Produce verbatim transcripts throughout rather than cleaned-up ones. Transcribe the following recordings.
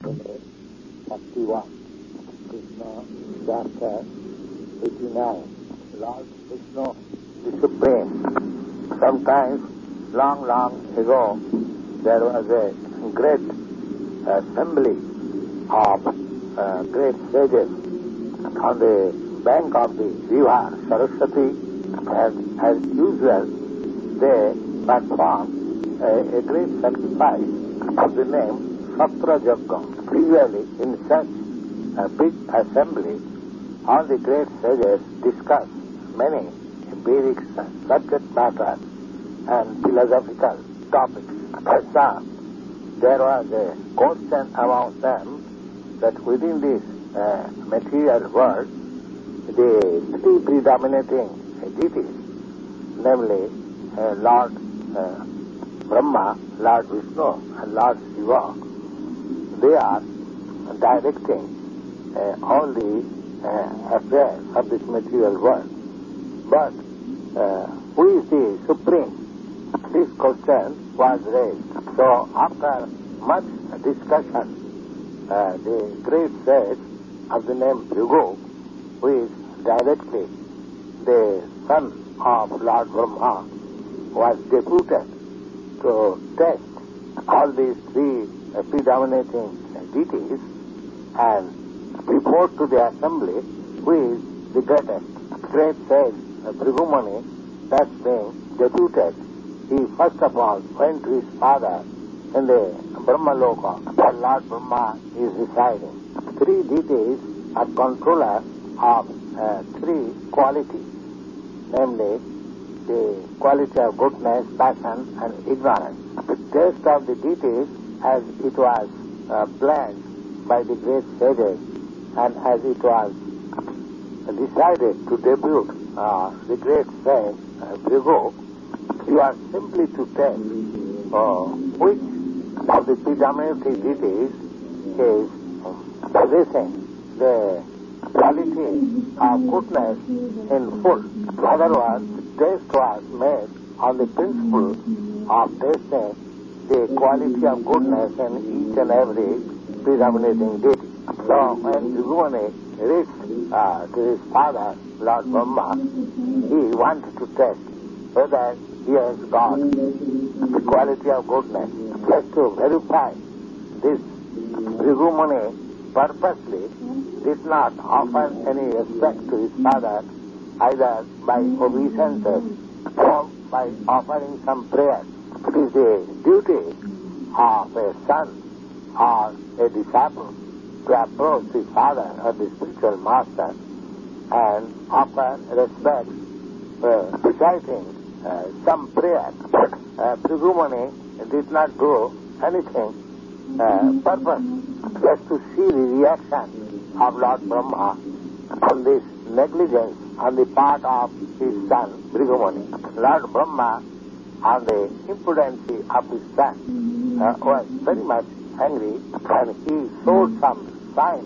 minute, thirty-one. Krishna, chapter eighty-nine. Lord Vishnu, the Supreme. Sometimes, long, long ago, there was a great assembly of uh, great sages on the bank of the river Saraswati, and as usual, they performed a, a great sacrifice of the name Satra Yajna. Usually, in such a big assembly, all the great sages discuss many Vedic subject matter and philosophical topics. So, there was a question among them that within this uh, material world, the three predominating deities, namely uh, Lord uh, Brahma, Lord Vishnu, and Lord Shiva, they are directing uh, all the uh, affairs of this material world. But uh, who is the Supreme? This question was raised. So after much discussion, uh, the great sage of the name Bhrigu, who is directly the son of Lord Brahma, was deputed to test all these three uh, predominating deities and report to the assembly who is the greatest. Great sage uh, Bhrigu Muni, thus being deputed, he first of all went to his father in the Brahma Loka, where Lord Brahma is residing. Three deities are controllers of uh, three qualities, namely the quality of goodness, passion, and ignorance. The taste of the deities, as it was uh, planned by the great sages, and as it was decided to debut uh, the great sage uh, Bhrigu, you are simply to tell uh, which of the predominating deities is possessing the quality of goodness in full. In other words, test was made on the principle of testing the quality of goodness in each and every predominating deity. So when Bhrigu Muni reached uh, to his father, Lord Brahma, he wanted to test whether he has got the quality of goodness. Just to verify this, Bhrigu Muni purposely did not offer any respect to his father, either by obeisances or by offering some prayer. It is the duty of a son or a disciple to approach the father or the spiritual master and offer respect, uh, reciting uh, some prayer. But uh, Bhrigu Muni did not do anything uh, purpose, just to see the reaction of Lord Brahma on this negligence on the part of his son, Bhrigu Muni. Lord Brahma, on the impudency of his son, uh, was very much angry, and he showed some signs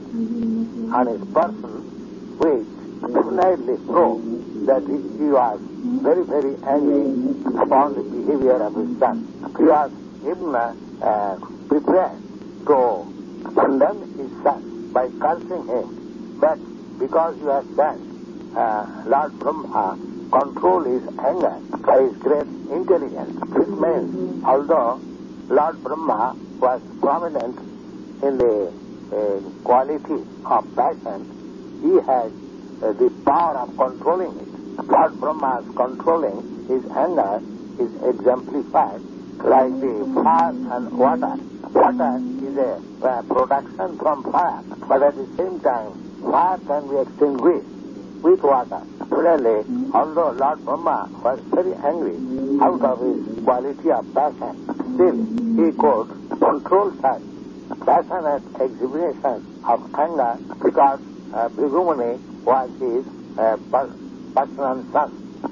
on his person which definitely proved that he, he was very, very angry upon the behavior of his son. He was even uh, prepared to condemn his son by cursing him, but because you have done, uh, Lord Brahma control his anger by his great intelligence. This means, although Lord Brahma was prominent in the uh, quality of passion, he had uh, the power of controlling it. Lord Brahma's controlling his anger is exemplified like the fire and water. Water is a uh, production from fire, but at the same time, fire can be extinguished with water. Similarly, although Lord Brahma was very angry out of his quality of passion, still he could control such passionate exhibition of anger because uh, Bhrigu Muni was his uh, personal son.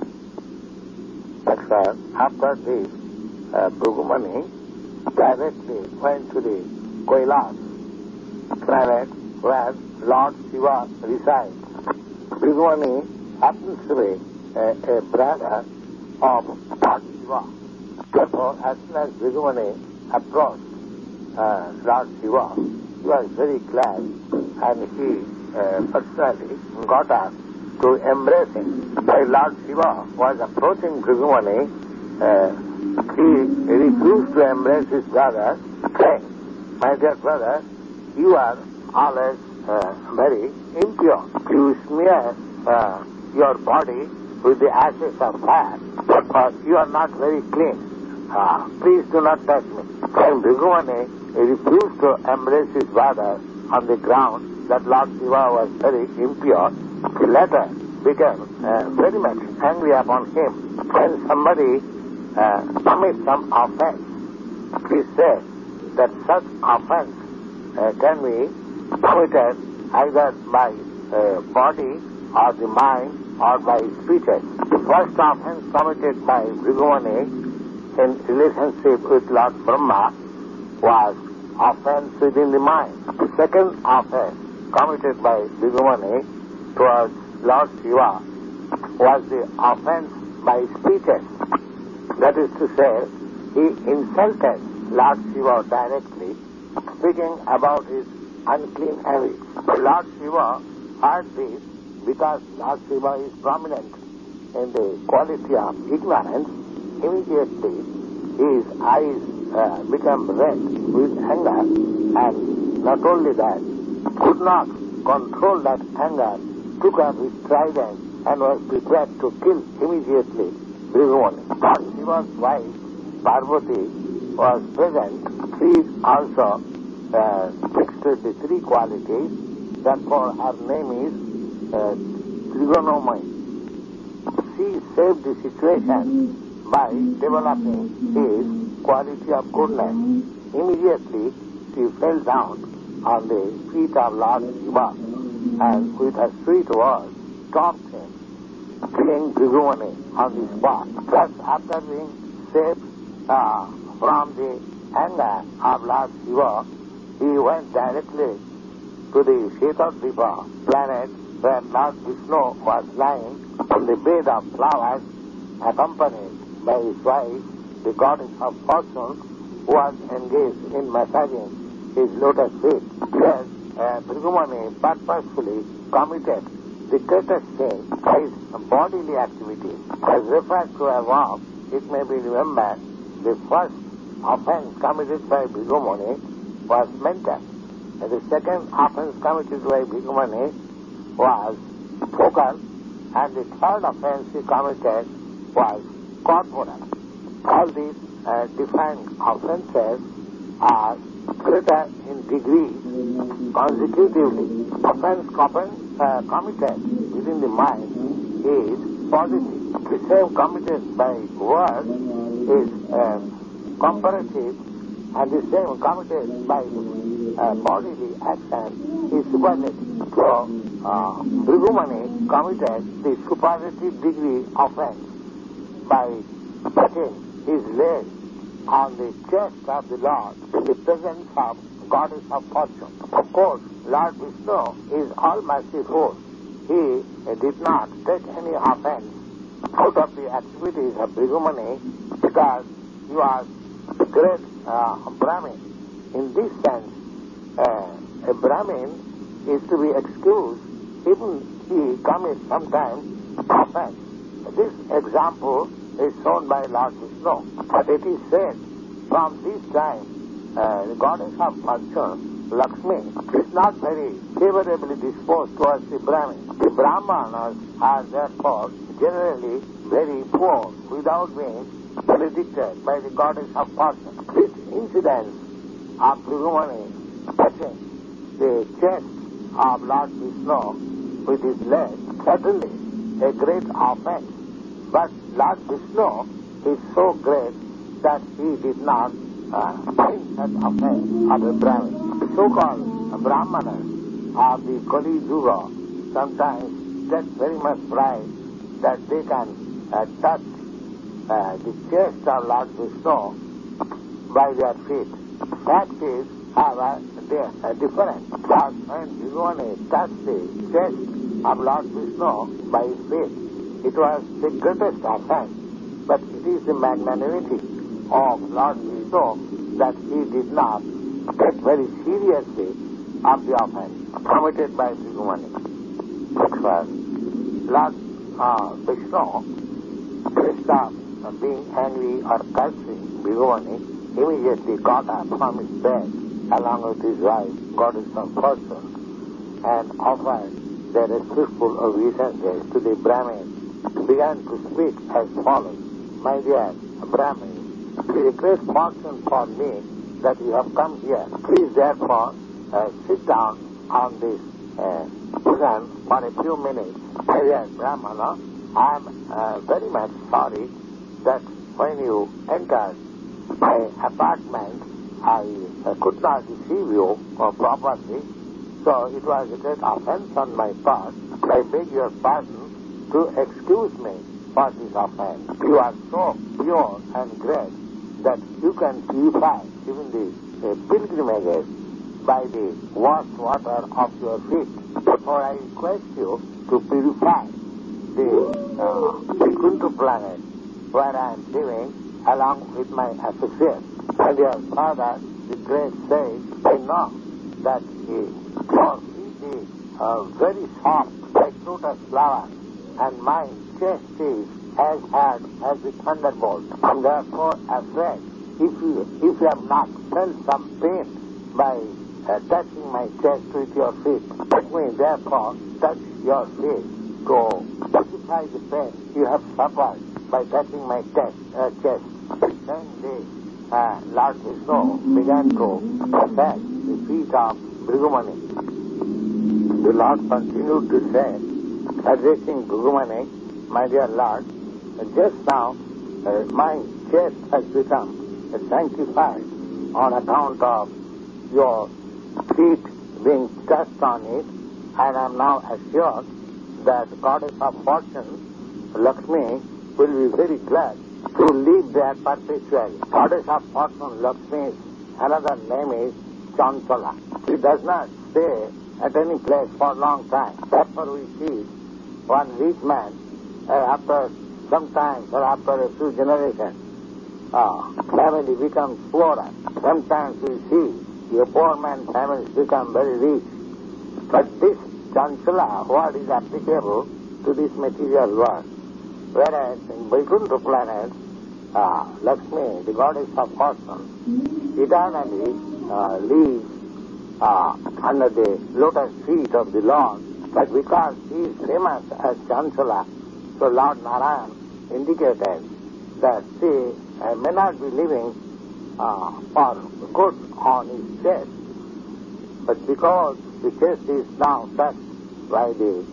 But uh, after this, uh, Bhrigu Muni directly went to the Kailash planet where Lord Shiva resides. Bhrigu Muni happens to be a, a brother of Lord Shiva. Therefore, as soon as Bhrigu Muni approached uh, Lord Shiva, he was very glad, and he uh, personally got up to embrace him. While Lord Shiva was approaching Bhrigu, uh, he refused to embrace his brother, saying, "My dear brother, you are always uh, very impure. You smear uh, your body with the ashes of fire, but you are not very clean. Uh, please do not touch me." And Bhrigu refused to embrace his brother on the ground that Lord Shiva was very impure. He later became uh, very much angry upon him. When somebody uh, commits some offense, he said that such offense uh, can be committed either by uh, body or the mind or by speeches. The first offense committed by Bhrigu in relationship with Lord Brahma was offense within the mind. The second offense committed by Bhrigu towards Lord Shiva was the offense by speeches. That is to say, he insulted Lord Shiva directly, speaking about his unclean habits. Lord Shiva heard this because Lord Shiva is prominent in the quality of ignorance. Immediately his eyes uh, became red with anger, and not only that, could not control that anger, took up his trident and was prepared to kill immediately Bhrigu. Lord Shiva's wife Parvati was present. She also uh, mixed with the three qualities, therefore her name is uh, Trigonomoy. She saved the situation by developing his quality of goodness. Immediately she fell down on the feet of Lord Shiva and with her sweet words stopped him, killing Bhrigu on the spot. Thus, after being saved uh, from the anger of Lord Shiva, he went directly to the Shetadvipa planet where Lord Vishnu was lying on the bed of flowers, accompanied by his wife, the goddess of fortune, who was engaged in massaging his lotus feet. Yes, uh, Bhrigu purposefully committed the greatest sin by his bodily activity. As referred to above, it may be remembered the first offense committed by Bhrigu was mental, and the second offense committed by Bhrigu was vocal, and the third offense he committed was corporal. All these uh, different offenses are greater in degree consecutively. Offense uh, committed within the mind is positive. The same committed by word is uh, comparative, and the same committed by uh, bodily action is superlative. So, uh, Bhrigu committed the superlative degree offense by putting his leg on the chest of the Lord in the presence of goddess of fortune. Of course, Lord Vishnu is all merciful. He uh, did not take any offense out of the activities of Bhrigu because he was a great uh, Brahmin. In this sense, uh, a Brahmin is to be excused even he commits sometimes offense. This example is shown by Lord Vishnu. But it is said from this time, uh, the goddess of fortune, Lakshmi, is not very favorably disposed towards the Brahmin. The Brahmanas are therefore generally very poor without being predicted by the goddess of fortune. This incident of Bhrigu touching the chest of Lord Vishnu with his leg, certainly a great offense. But Lord Vishnu is so great that he did not uh, find such offense of a Brahmin. The so-called Brahmanas of the Kali Yuga sometimes get very much pride that they can uh, touch uh, the chest of Lord Vishnu by their feet. Fact is, however, they are different. But when Bhrigu touched the chest of Lord Vishnu by his feet, it was the greatest offense, but it is the magnanimity of Lord Vishnu that he did not take very seriously of the offense committed by Bhrigu Next verse. Lord uh, Vishnu, instead of being angry or cursing Bhrigu, immediately got up from his bed along with his wife, goddess of fortune, and offered their respectful obeisances to the Brahmin, began to speak as follows. My dear Brahmin, it is a great fortune for me that you have come here. Please therefore uh, sit down on this uh, cushion for a few minutes. My dear Brahmana, I am uh, very much sorry that when you entered my apartment, I uh, could not receive you uh, properly, so it was a great offense on my part. I beg your pardon to excuse me for this offense. You are so pure and great that you can purify even the uh, pilgrimages by the washed water of your feet. Therefore I request you to purify the uh, Vaikuntha planet where I am living along with my associates. And your father, the great sage, I know that he for is uh, very soft like lotus flower, and my chest is as hard as the thunderbolt. And therefore afraid, if you if you have not felt some pain by uh, touching my chest with your feet, let me therefore touch your feet to pacify the pain you have suffered by touching my chest. Uh, chest. Then the uh, Lord Vishnu began to massage the feet of Bhrigu. The Lord continued to say, addressing Bhrigu, my dear Lord, just now uh, my chest has become sanctified on account of your feet being touched on it, and I am now assured that the goddess of fortune, Lakshmi, will be very glad to live there perpetually. Goddess of fortune, Lakshmi's another name is Chanchala. She does not stay at any place for a long time. Therefore we see one rich man, uh, after some time or after a few generations, uh, family becomes poorer. Sometimes we see a poor man's family become very rich. But this Chanchala word is applicable to this material world. Whereas in Vaikuntha planet, uh, Lakshmi, the goddess of fortune, eternally uh, lives uh, under the lotus feet of the Lord. But because he is famous as Chanchala, so Lord Narayan indicated that she uh, may not be living uh, for good on his chest, but because the chest is now touched by the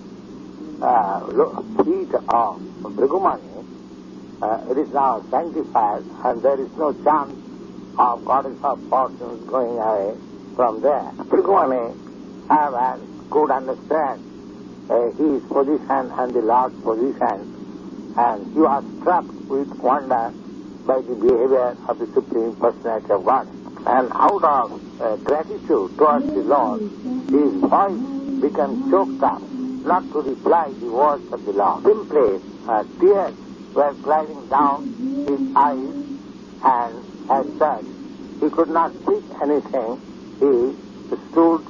uh, feet of Bhrigu, uh, it is now sanctified, and there is no chance of goddess of fortune going away from there. Bhrigu, however, could understand uh, his position and the Lord's position, and he was struck with wonder by the behavior of the Supreme Personality of God. And out of uh, gratitude towards the Lord, his voice became choked up, not to reply the words of the Lord. Simply, uh, tears were gliding down his eyes, and as such, he could not speak anything. He stood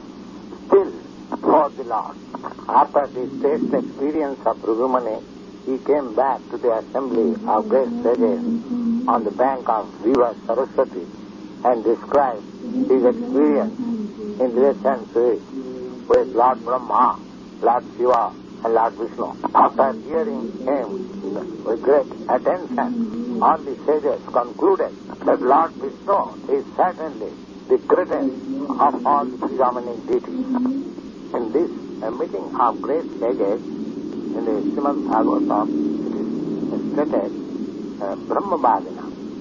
still for the Lord. After this taste experience of Bhrigu, he came back to the assembly of great sages on the bank of river Saraswati and described his experience in relation to it with Lord Brahma, Lord Shiva, and Lord Vishnu. After hearing him with great attention, all the sages concluded that Lord Vishnu is certainly the greatest of all the predominant deities. In this a meeting of great sages, in the Srimad Bhagavatam, it is stated, uh, Brahmavadina.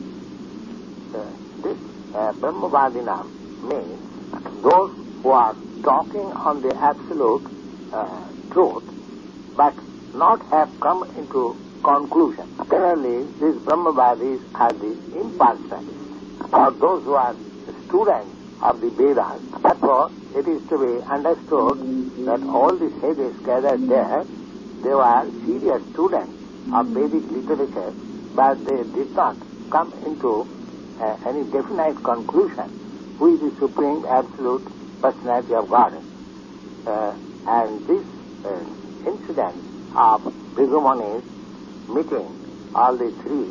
Uh, this uh, Brahmavadina means those who are talking on the absolute uh, truth, but not have come into conclusion. Generally, these Brahmavadis are the impartialists, or those who are students of the Vedas. Therefore, it is to be understood that all the sages gathered there, they were serious students of Vedic literature, but they did not come into uh, any definite conclusion who is the supreme absolute Personality of Godhead. Uh, and this uh, incident of Bhrigu meeting all the three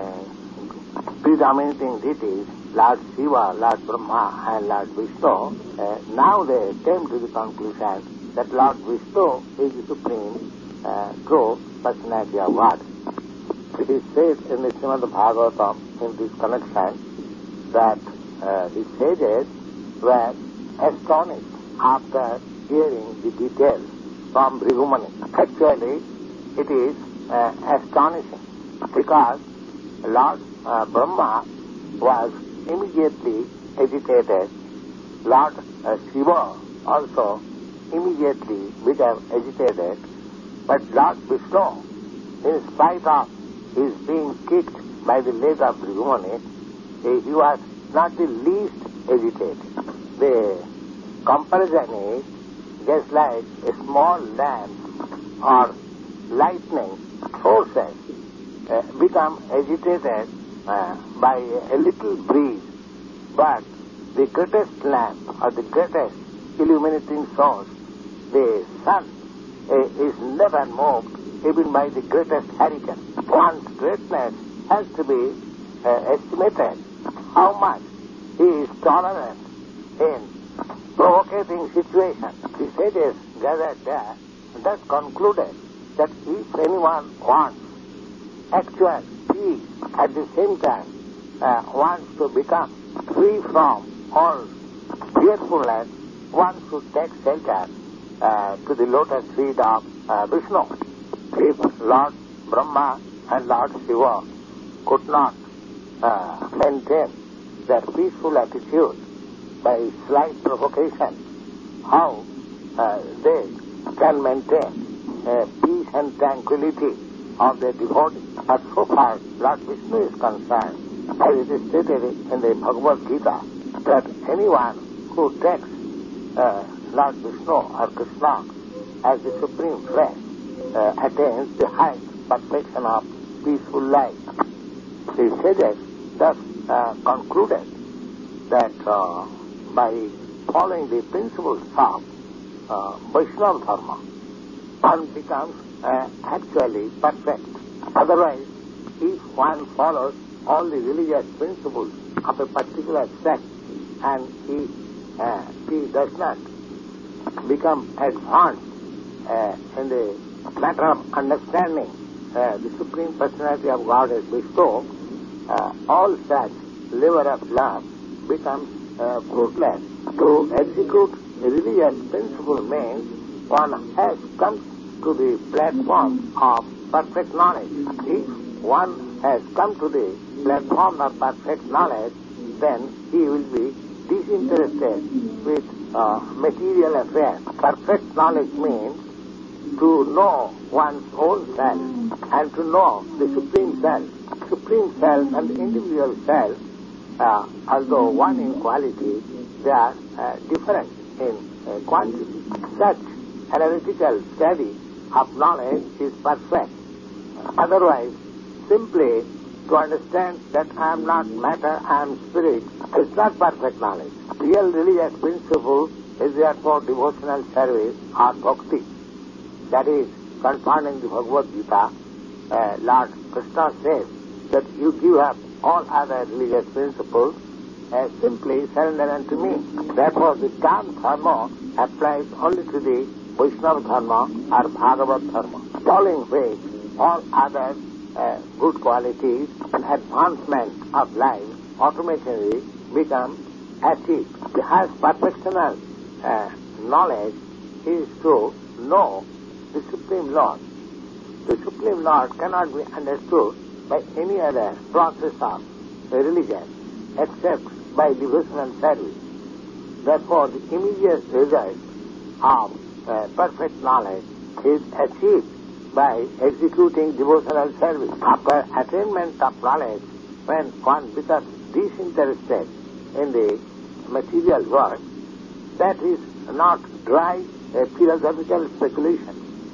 uh, predominating deities, Lord Shiva, Lord Brahma, and Lord Vishnu, uh, now they came to the conclusion that Lord Vishnu is the supreme uh, true personality of God. It is said in the Srimad Bhagavatam in this connection that uh, the sages were astonished after hearing the details from Bhrigu. Actually, it is uh, astonishing because Lord uh, Brahma was immediately agitated. Lord uh, Shiva also immediately became agitated. But Lord Vishnu, in spite of his being kicked by the leg of Bhrigu, he was not the least agitated. The comparison is just like a small lamp or lightning sources uh, become agitated uh, by a little breeze, but the greatest lamp or the greatest illuminating source, the sun, uh, is never moved even by the greatest hurricane. One's greatness has to be uh, estimated how much he is tolerant in provocating situations. The sages gathered there and thus concluded that if anyone wants actual peace, at the same time uh, wants to become free from all fearfulness, one should take shelter uh, to the lotus feet of uh, Vishnu. If Lord Brahma and Lord Shiva could not uh, maintain their peaceful attitude by slight provocation, how uh, they can maintain uh, peace and tranquility of their devotees? But so far, Lord Vishnu is concerned, as it is stated in the Bhagavad Gita, that anyone who takes uh, Lord Vishnu or Krishna as the supreme friend uh, attains the highest perfection of peaceful life. The sages thus uh, concluded that uh, by following the principles of uh, Vaishnava Dharma, one becomes uh, actually perfect. Otherwise, if one follows all the religious principles of a particular sect and he, uh, he does not become advanced uh, in the matter of understanding uh, the Supreme Personality of God as Vishnu, uh, all such labor of love becomes uh, fruitless. To execute a religious principle means one has come to the platform of perfect knowledge. If one has come to the platform of perfect knowledge, then he will be disinterested with uh, material affairs. Perfect knowledge means to know one's own self and to know the Supreme Self. Supreme Self and the individual self, uh, although one in quality, they are uh, different in uh, quantity. Such analytical study of knowledge is perfect. Otherwise, simply to understand that I am not matter, I am spirit, is not perfect knowledge. Real religious principle is therefore devotional service or bhakti. That is, concerning the Bhagavad Gita, uh, Lord Krishna says that you give up all other religious principles and simply surrender unto me. Therefore, the term dharma applies only to the Vaishnava Dharma or Bhagavad Dharma, following which all other uh, good qualities and advancement of life automatically become achieved. The highest perfectional uh, knowledge is to know the Supreme Lord. The Supreme Lord cannot be understood by any other process of religion except by devotional service. Therefore, the immediate result of uh, perfect knowledge is achieved by executing devotional service. After attainment of knowledge, when one becomes disinterested in the material world, that is not dry uh, philosophical speculation.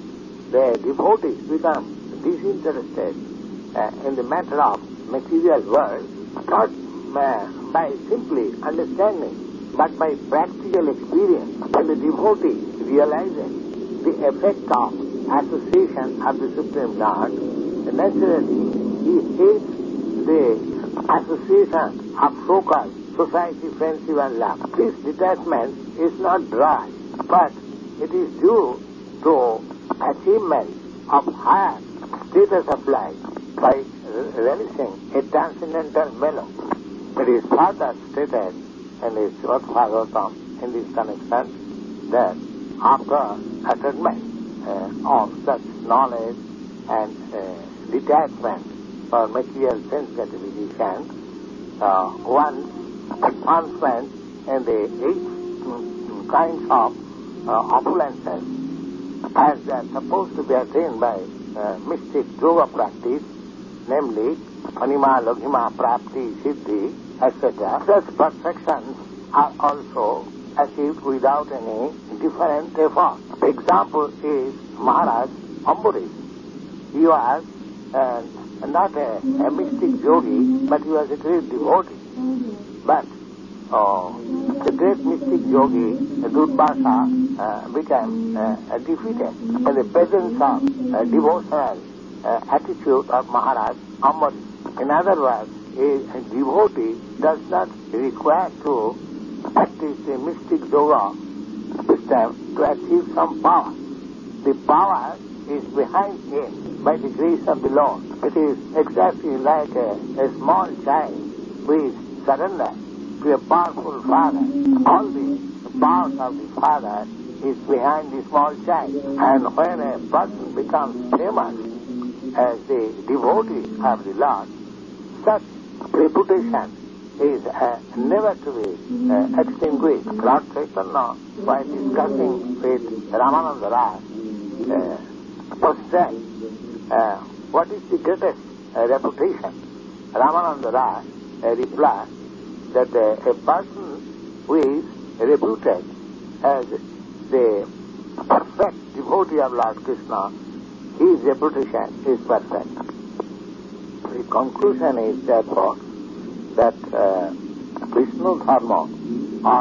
The devotees become disinterested uh, in the matter of material world, not uh, by simply understanding but by practical experience. When the devotee realizes the effect of association of the Supreme Lord, naturally he hates the association of so-called society, friendship and love. This detachment is not dry, but it is due to achievement of higher status of life by relishing a transcendental mellow. It is further stated in the Srimad Bhagavatam in this connection that after attainment uh, of such knowledge and uh, detachment for material sense gratification, uh, one's advancement in the eight kinds of uh, opulences, as they are supposed to be attained by uh, mystic yoga practice, namely Anima, Laghima, Prapti, Siddhi, et cetera. Such perfections are also achieved without any different effort. The example is Maharaj Ambarish. He was uh, not a, a mystic yogi, but he was a great devotee. But uh, the great mystic yogi, Durvasa, uh, became uh, defeated in the presence of uh, devotional uh, attitude of Maharaj Ambarish. In other words, a, a devotee does not require to practice the mystic yoga system to achieve some power. The power is behind him by the grace of the Lord. It is exactly like a, a small child who is surrendered to a powerful father. All the power of the father is behind the small child. And when a person becomes famous as the devotee of the Lord, such reputation is uh, never to be uh, extinguished. Lord Chaitanya, while discussing with Ramananda Raj, uh, was said, uh, what is the greatest uh, reputation? Ramananda Raj uh, replied that uh, a person who is reputed as the perfect devotee of Lord Krishna, his reputation is perfect. The conclusion is therefore that uh, Vishnu Dharma, or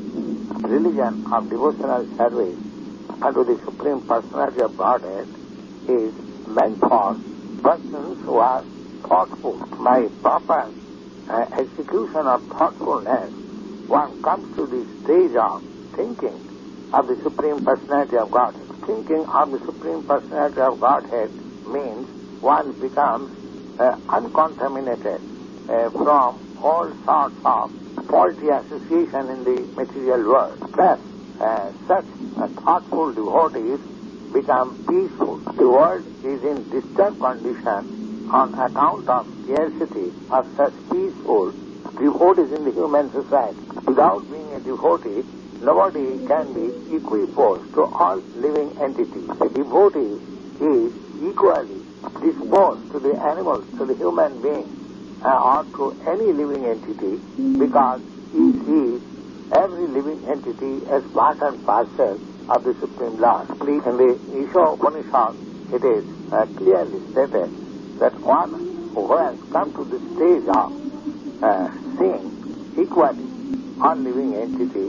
the religion of devotional service unto the Supreme Personality of Godhead, is meant for persons who are thoughtful. By proper uh, execution of thoughtfulness, one comes to the stage of thinking of the Supreme Personality of Godhead. Thinking of the Supreme Personality of Godhead means one becomes uh, uncontaminated uh, from all sorts of faulty association in the material world. Thus, uh, such uh, thoughtful devotees become peaceful. The world is in disturbed condition on account of scarcity of such peaceful devotees in the human society. Without being a devotee, nobody can be equiposed to all living entities. A devotee is equally disposed to the animals, to the human being, uh, or to any living entity, because he sees every living entity as part and parcel of the Supreme Lord. In the Isha Upanishad, it is uh, clearly stated that one who has come to the stage of uh, seeing equally all living entities,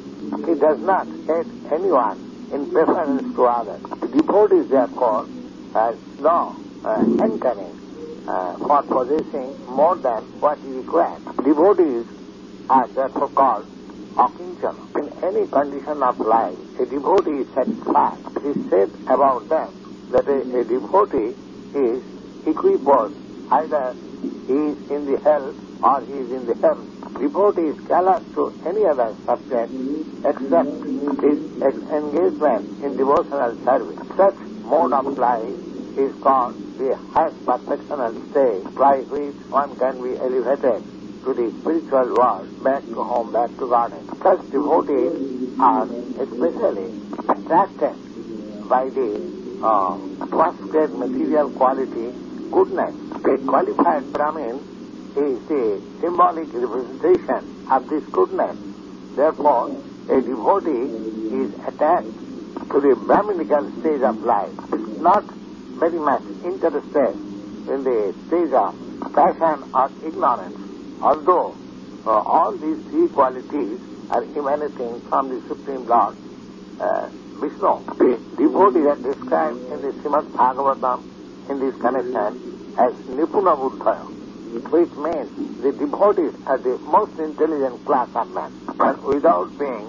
he does not hate anyone in preference to others. The devotees, therefore, has no uh, hankering uh, for possessing more than what he requires. Devotees are therefore called akinchana. In any condition of life, a devotee is satisfied. It is said about them that a, a devotee is equiposed. Either he is in the hell or he is in the heaven. Devotee is callous to any other subject except his engagement in devotional service. Such mode of life is called the highest perfectional state, by which one can be elevated to the spiritual world, back to home, back to Godhead. Such devotees are especially attracted by the uh, first-grade material quality, goodness. A qualified Brahmin is the symbolic representation of this goodness. Therefore, a devotee is attached to the Brahminical stage of life. It's not very much interested in the stage of passion or ignorance. Although uh, all these three qualities are emanating from the Supreme Lord uh, Vishnu. The devotees are described in the Srimad Bhagavatam in this connection as Nipuna Buddha, which means the devotees are the most intelligent class of men, but without being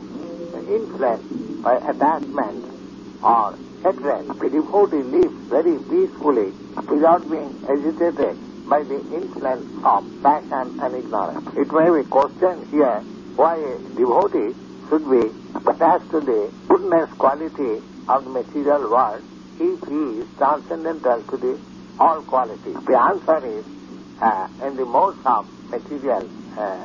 influenced by attachment or hatred. The devotee lives very peacefully without being agitated by the influence of passion and ignorance. It may be questioned here why a devotee should be attached to the goodness quality of the material world if he is transcendental to the all qualities. The answer is, uh, in the modes of material uh, uh,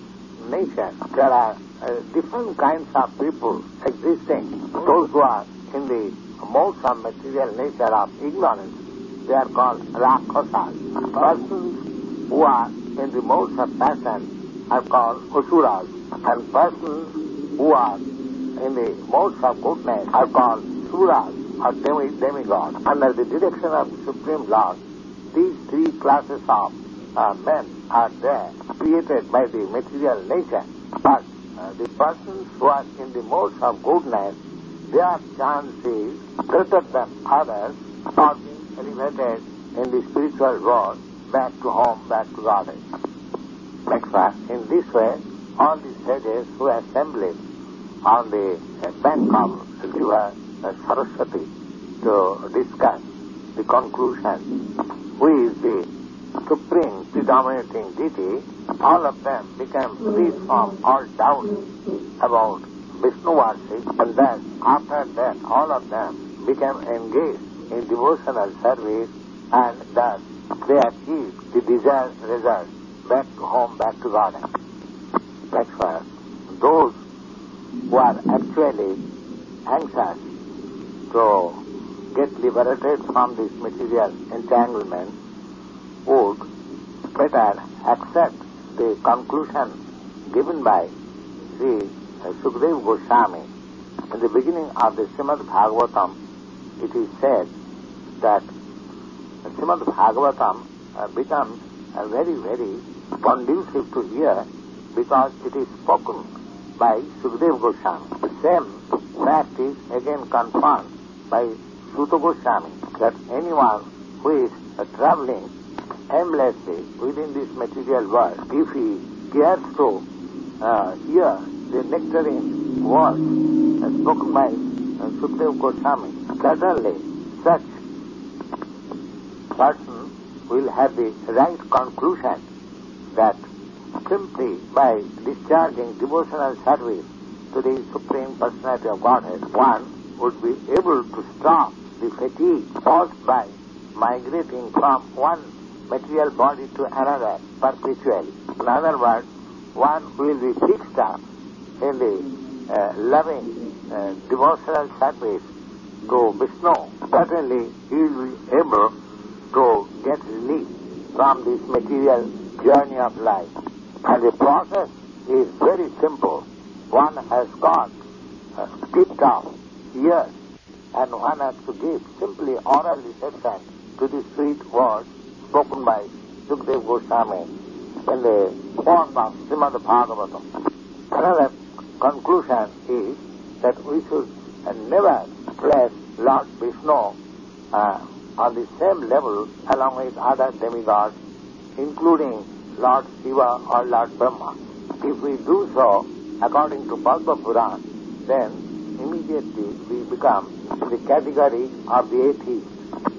nature, there are uh, different kinds of people existing. Those who are in the modes of material nature of ignorance, they are called Rakshasas. Persons who are in the modes of passion are called Asuras, and persons who are in the modes of goodness are called Suras or demi- demigods. Under the direction of the Supreme Lord, these three classes of uh, men are there, created by the material nature. But uh, the persons who are in the modes of goodness, their chance is greater than others for being elevated in the spiritual world back to home, back to Godhead. Next one. In this way, all the sages who assembled on the bank of the river Saraswati to discuss the conclusion, who is the supreme predominating deity, all of them became free from all doubt about Vishnu worship, and then after that all of them became engaged in devotional service, and thus they achieved the desired result, back to home, back to Godhead. Next verse. Those who are actually anxious to get liberated from this material entanglement would better accept the conclusion given by Sri Sukadeva Goswami. In the beginning of the Srimad Bhagavatam, it is said that Srimad Bhagavatam uh, becomes uh, very, very conducive to hear because it is spoken by Sukadeva Goswami. The same fact is again confirmed by Suta Goswami, that anyone who is uh, traveling aimlessly within this material world, if he cares to uh, hear the nectarine words uh, spoken by uh, Sukadeva Goswami, certainly such person will have the right conclusion that simply by discharging devotional service to the Supreme Personality of Godhead, one would be able to stop the fatigue caused by migrating from one material body to another perpetually. In other words, one will be fixed up in the uh, loving uh, devotional service to Vishnu. Certainly he will be able to get relief from this material journey of life. And the process is very simple. One has got uh, tipped off ears, and one has to give simply oral reception to the sweet words spoken by Sukadeva Goswami in the form of Srimad Bhagavatam. Another conclusion is that we should uh, never place Lord Vishnu uh, on the same level along with other demigods, including Lord Shiva or Lord Brahma. If we do so, according to Padma Purana, then immediately we become the category of the atheists.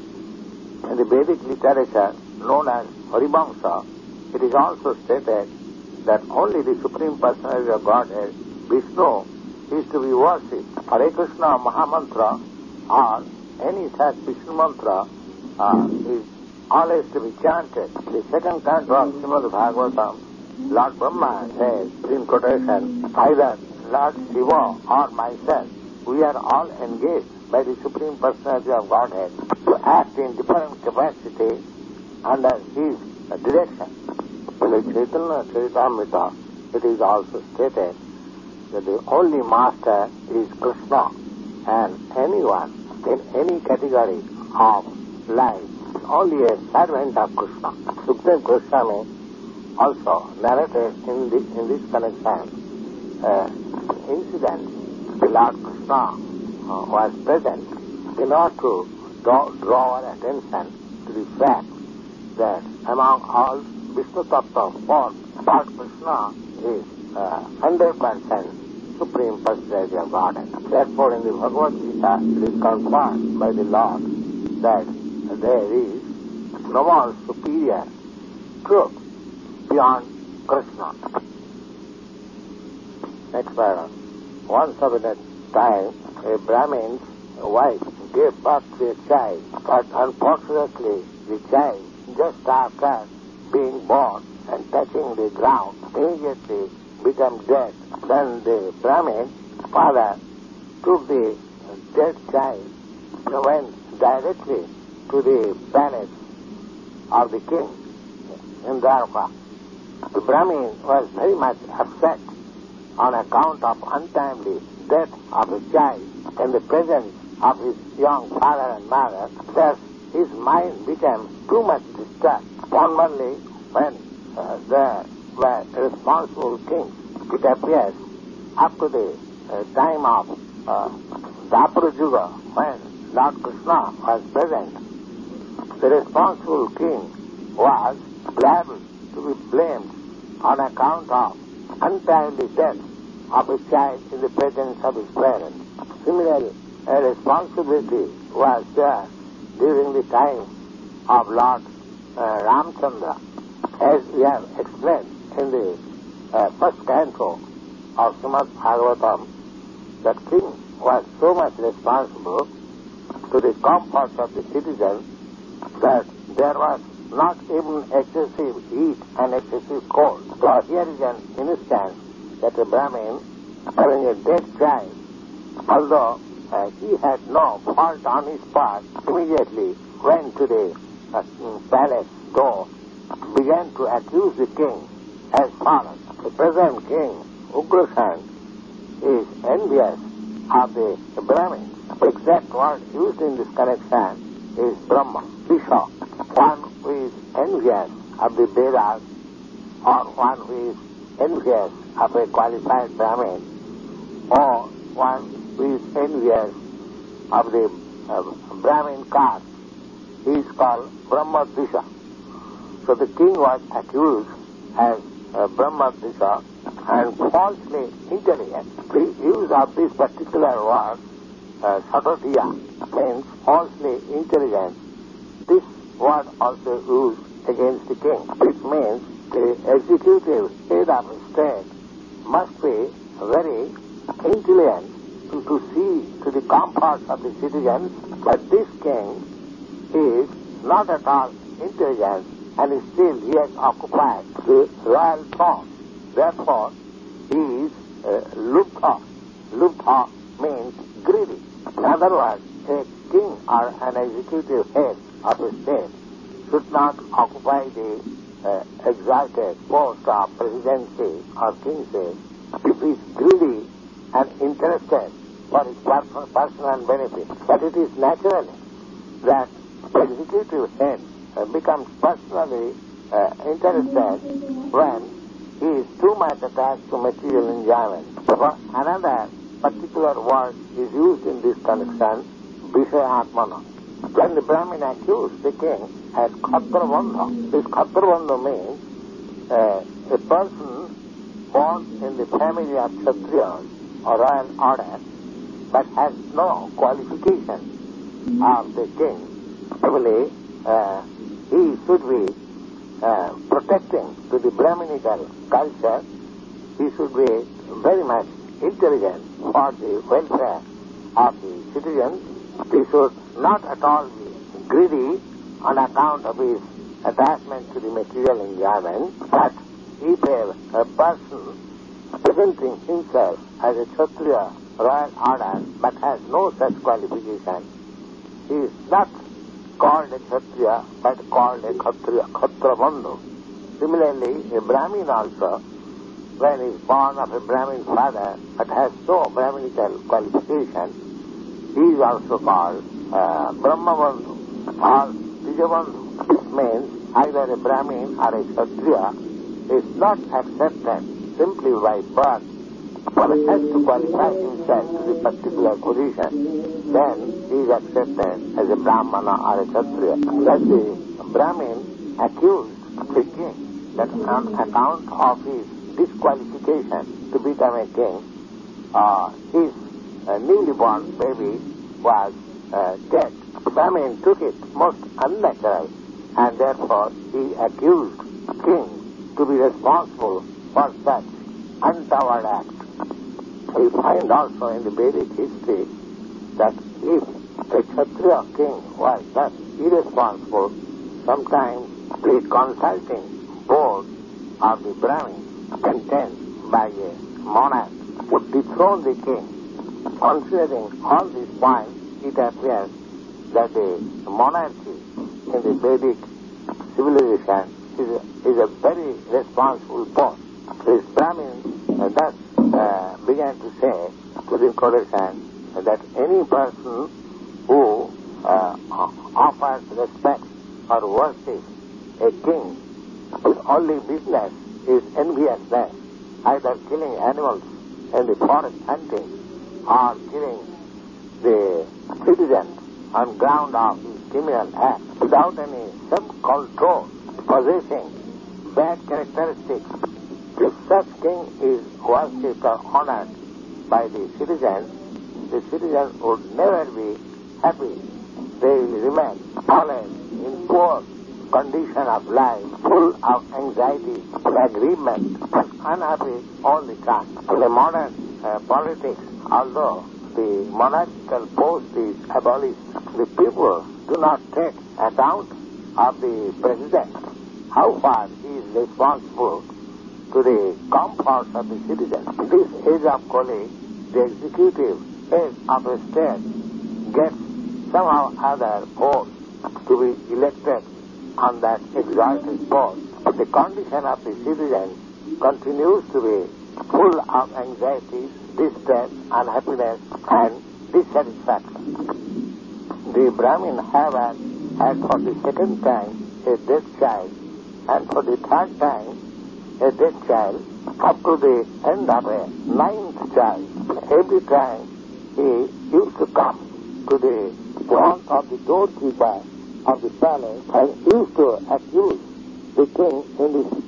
In the Vedic literature known as Harivamsa, it is also stated that only the Supreme Personality of Godhead, Vishnu, is to be worshipped. Hare Krishna Mahamantra or any such Vishnu mantra uh, is always to be chanted. The second canto of Srimad Bhagavatam, Lord Brahma says, in quotation, either Lord Shiva or myself, we are all engaged by the Supreme Personality of Godhead to act in different capacity under His direction. In the Chaitanya Charitamrita, it is also stated that the only master is Krishna, and anyone in any category of life is only a servant of Krishna. Sukadeva Goswami also narrated in, the, in this connection uh, incident, the Lord Krishna uh, was present in order to draw, draw our attention to the fact that among all Vishnu Tattva forms, Lord Krishna is uh, one hundred percent Supreme Personality of Godhead. Therefore, in the Bhagavad Gita, it is confirmed by the Lord that there is no more superior truth beyond Krishna. Next paragraph. Once upon a time, a Brahmin's wife gave birth to a child, but unfortunately, the child, just after being born and touching the ground, immediately became dead. Then the Brahmin's father took the dead child and went directly to the palace of the king in Dwarka. The Brahmin was very much upset on account of untimely death of his child in the presence of his young father and mother. Thus, his mind became too much disturbed. Formerly, when uh, there were responsible kings, it appears up to the uh, time of uh, Dwapara Yuga, when Lord Krishna was present, the responsible king was liable to be blamed on account of untimely death of his child in the presence of his parents. Similarly, a responsibility was there during the time of Lord uh, Ramchandra, as we have explained in the uh, first canto of Srimad Bhagavatam. That king was so much responsible to the comfort of the citizens that there was not even excessive heat and excessive cold. So here is an instance that a Brahmin having a dead child, although uh, he had no fault on his part, immediately went to the uh, palace door, began to accuse the king as follows. The present king, Ugrasen, is envious of the Brahmins. The exact word used in this connection is Brahma, Disha. One who is envious of the Vedas, or one who is envious of a qualified Brahmin, or one who is envious of the uh, Brahmin caste, he is called Brahma Disha. So the king was accused as uh, Brahma Disha and falsely intelligent. The use of this particular word, uh, Satatiya, means falsely intelligent. This word also used against the king. It means the executive head of the state must be very intelligent to, to see to the comfort of the citizens, but this king is not at all intelligent and is still yet occupied the royal throne. Therefore, he is uh, lupta. Lupta means greedy. In other words, a king or an executive head of a state should not occupy the uh, exalted post of presidency or kingship if he is greedy and interested for his personal, personal benefit. But it is natural that the executive head uh, becomes personally uh, interested when he is too much attached to material enjoyment. So another particular word is used in this connection, Vishayatmana. When the Brahmin accused the king as Khatrabandha, this Khatrabandha means uh, a person born in the family of Kshatriyas or royal order but has no qualification of the king. Probably uh, he should be uh, protecting to the Brahminical culture. He should be very much intelligent for the welfare of the citizens. He should not at all be greedy on account of his attachment to the material enjoyment, but if a, a person presenting himself as a Kshatriya royal order but has no such qualification, he is not called a Kshatriya but called a Kshatriya, Khatrabandhu. Similarly, a Brahmin also, when he is born of a Brahmin father but has no Brahminical qualification, he is also called uh, Brahmabandhu or Dijabandhu. This means either a Brahmin or a Kshatriya is not accepted simply by birth one has to qualify himself to the particular position, then he is accepted as a Brahmana or a Kshatriya. That the Brahmin accused the king that on account of his disqualification to become a king, uh, his uh, newly born baby was uh, dead. The Brahmin took it most unnatural, and therefore he accused the king to be responsible for such untoward act. We find also in the Vedic history that if a Kshatriya king was thus irresponsible, sometimes the consulting board of the Brahmin, contained by a monarch, would dethrone the king. Considering all these points, it appears that the monarchy in the Vedic civilization is a, is a very responsible post. This Brahmin uh, thus uh, began to say to the Kodashan that any person who uh, offers respect or worships a king whose only business is enviousness, either killing animals in the forest hunting or killing the citizens on ground of his criminal act without any self-control, possessing bad characteristics. If such king is worshipped or honored by the citizens, the citizens would never be happy. They will remain always in poor condition of life, full of anxiety, aggrievement, and unhappy all the time. In the modern uh, politics, although the monarchical post is abolished, the people do not take account of the president, how far he is responsible to the comforts of the citizens. In this age of Kali, the executive head of a state gets somehow other votes to be elected on that exalted post. But the condition of the citizens continues to be full of anxiety, distress, unhappiness, and dissatisfaction. The Brahmin have had, had for the second time a dead child, and for the third time a dead child, up to the end of a ninth child. Every time he used to come to the front of the doorkeeper of the palace and used to accuse the king in this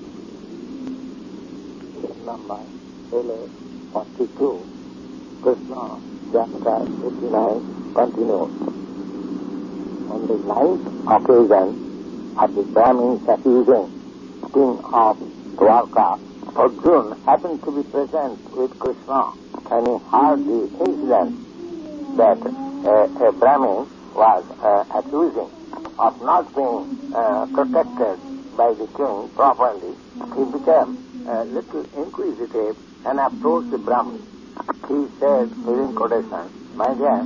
number forty-two, Krishna, chapter eighty-nine, continues. On the ninth occasion of the Brahmins accusing king of Dwarka, Arjuna happened to be present with Krishna, and he heard the incident that uh, a Brahmin was uh, accusing of not being uh, protected by the king properly. He became a little inquisitive and approached the Brahmin. He said within quotation, "My dear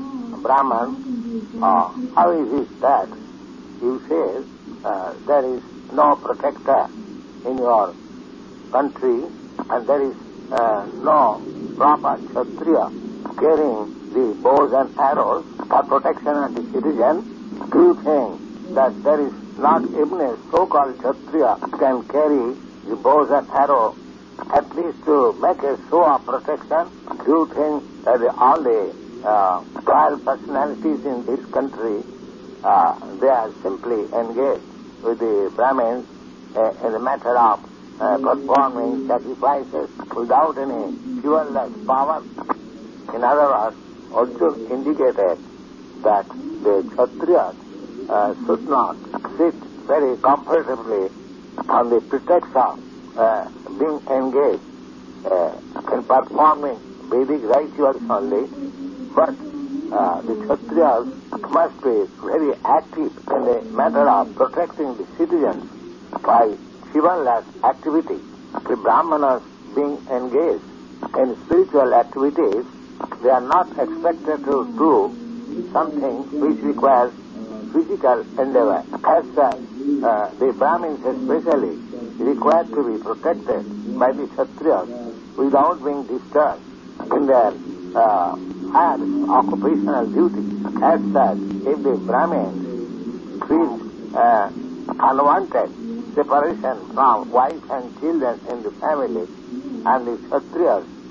Brahman, uh, how is it that you say uh, there is no protector in your country and there is uh, no proper Kshatriya carrying the bows and arrows for protection of the citizens? Do you think that there is not even a so-called Kshatriya can carry the bows and arrows at least to make a show of protection? Do you think that all the uh, royal personalities in this country, uh, they are simply engaged with the Brahmins uh, in the matter of uh, performing sacrifices without any fuel-less power?" In other words, Arjuna indicated that the Kshatriyas uh, should not sit very comfortably on the pretext of uh, being engaged uh, in performing Vedic rituals only, but uh, the Kshatriyas must be very active in the matter of protecting the citizens by Shiva-less activity. The Brahmanas being engaged in spiritual activities, they are not expected to do something which requires physical endeavor. As such, uh, the Brahmins especially required to be protected by the Kshatriyas without being disturbed in their uh, higher occupational duty. As such, if the Brahmins feel uh, unwanted separation from wife and children in the family, and the Kshatriyas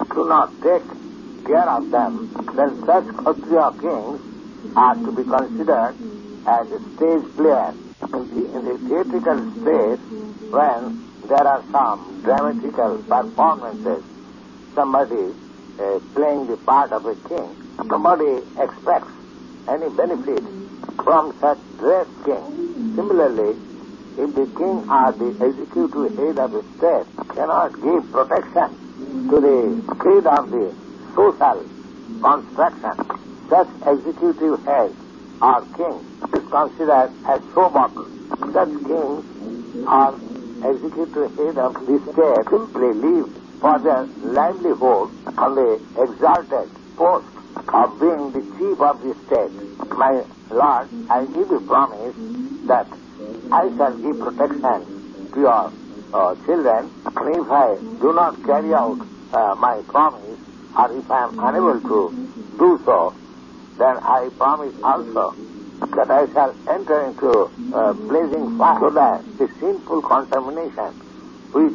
do not take care of them, then such Kshatriya kings are to be considered as stage players. In the, in the theatrical space, when there are some dramatical performances, somebody uh, playing the part of a king, nobody expects any benefit from such great king. Similarly, if the king or the executive head of the state cannot give protection to the head of the social construction, such executive head or king is considered as showboat. Such kings or executive head of the state simply live for their livelihood on the exalted post of being the chief of the state. My Lord, I give you promise that I shall give protection to your uh, children, and if I do not carry out uh, my promise, or if I am unable to do so, then I promise also that I shall enter into uh, blazing fire, so that the sinful contamination which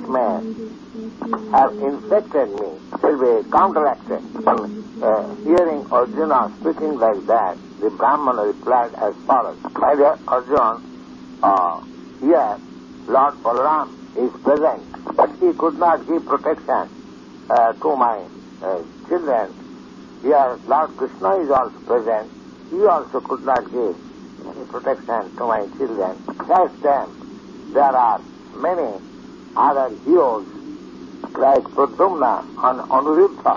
may have infected me will be counteracted. And uh, hearing Arjuna speaking like that, the Brahmana replied as follows: My dear Arjuna, uh, here Lord Balaram is present, but he could not give protection uh, to my uh, children. Here Lord Krishna is also present. He also could not give any protection to my children. Besides them, there are many other heroes like Pradyumna and Anuruddha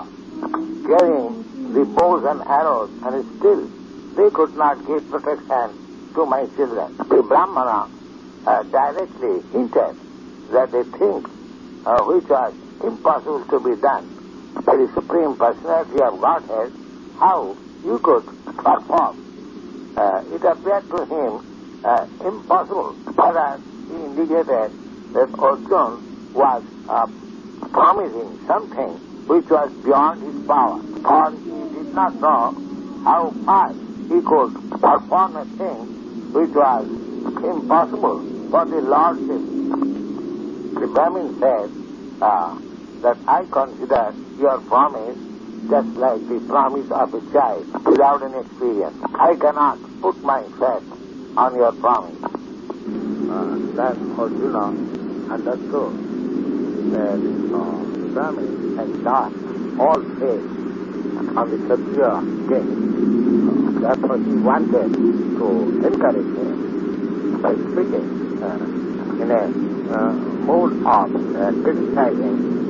carrying the bows and arrows, and still they could not give protection to my children. The Brahmana uh, directly hinted that they think uh, which was impossible to be done by the Supreme Personality of Godhead, how you could perform. Uh, it appeared to him uh, impossible, whereas he indicated that Arjuna was uh, promising something which was beyond his power, or he did not know how far he could perform a thing which was impossible for the Lordship. The Brahmin said uh, that I consider your promise just like the promise of a child without any experience. I cannot put my faith on your promise. Uh, then Arjuna understood that uh, Brahmin had lost all faith on the Kshatriya king. Therefore he wanted to encourage him by speaking uh, in a uh, mode of uh, criticizing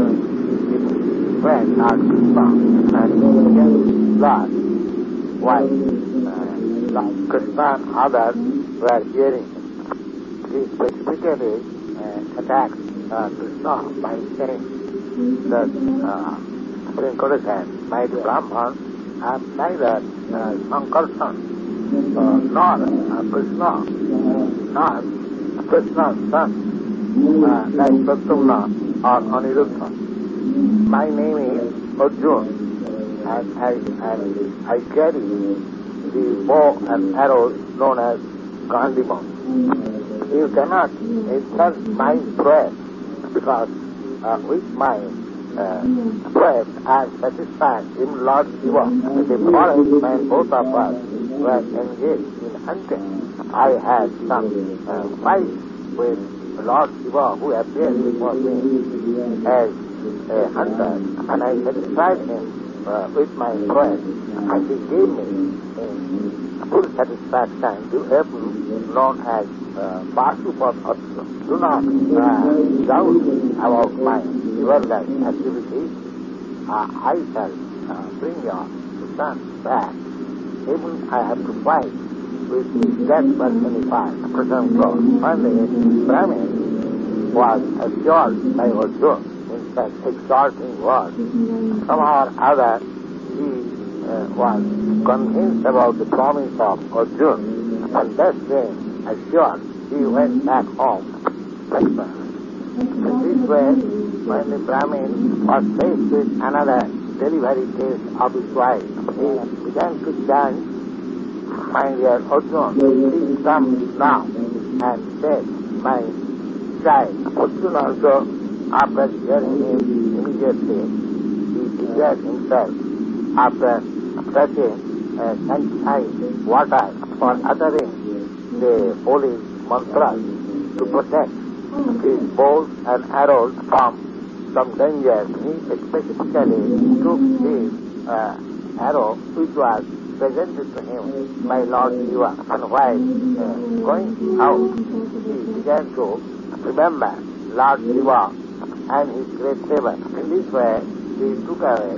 his friend Lord Krishna and against Lord, while uh, Lord Krishna and others were hearing. He specifically uh, attacked uh, Krishna by saying that uh, Kurukan, mighty Brahman, are neither uh, Sankarshan uh, nor uh, Krishna, nor Krishna's son, uh, like Pradyumna or Aniruddha. My name is Arjuna, and I, and I carry the bow and arrows known as Gandhiman. You cannot insult my prayer, because uh, with my uh, prayer I am satisfied in Lord Shiva. The forest and both of us were engaged in hunting. I had some uh, fight with Lord Shiva, who appeared before me as a hunter, and I satisfied him uh, with my prayer, and he gave me in full satisfaction the weapon known as uh, Pashupat. Do not uh, doubt about my chivalrous activities. Uh, I shall uh, bring your son back. Even I have to fight with his death personified present God. Finally, Brahmin was assured by Arjuna in such exalting words. Somehow or other, he uh, was convinced about the promise of Arjuna, and thus being assured, he went back home. In this way, when the Brahmin was faced with another delivery case of his wife, he began to chant, My dear Arjuna, please come now, and said, My child. Arjuna also, after hearing him, immediately he prepared himself after touching uh, sanitized water for uttering the holy mantras to protect his bows and arrows from some danger. He specifically took his uh, arrow which was presented to him by Lord Shiva, and while uh, going out he began to remember Lord Shiva and his great favor. In this way he took away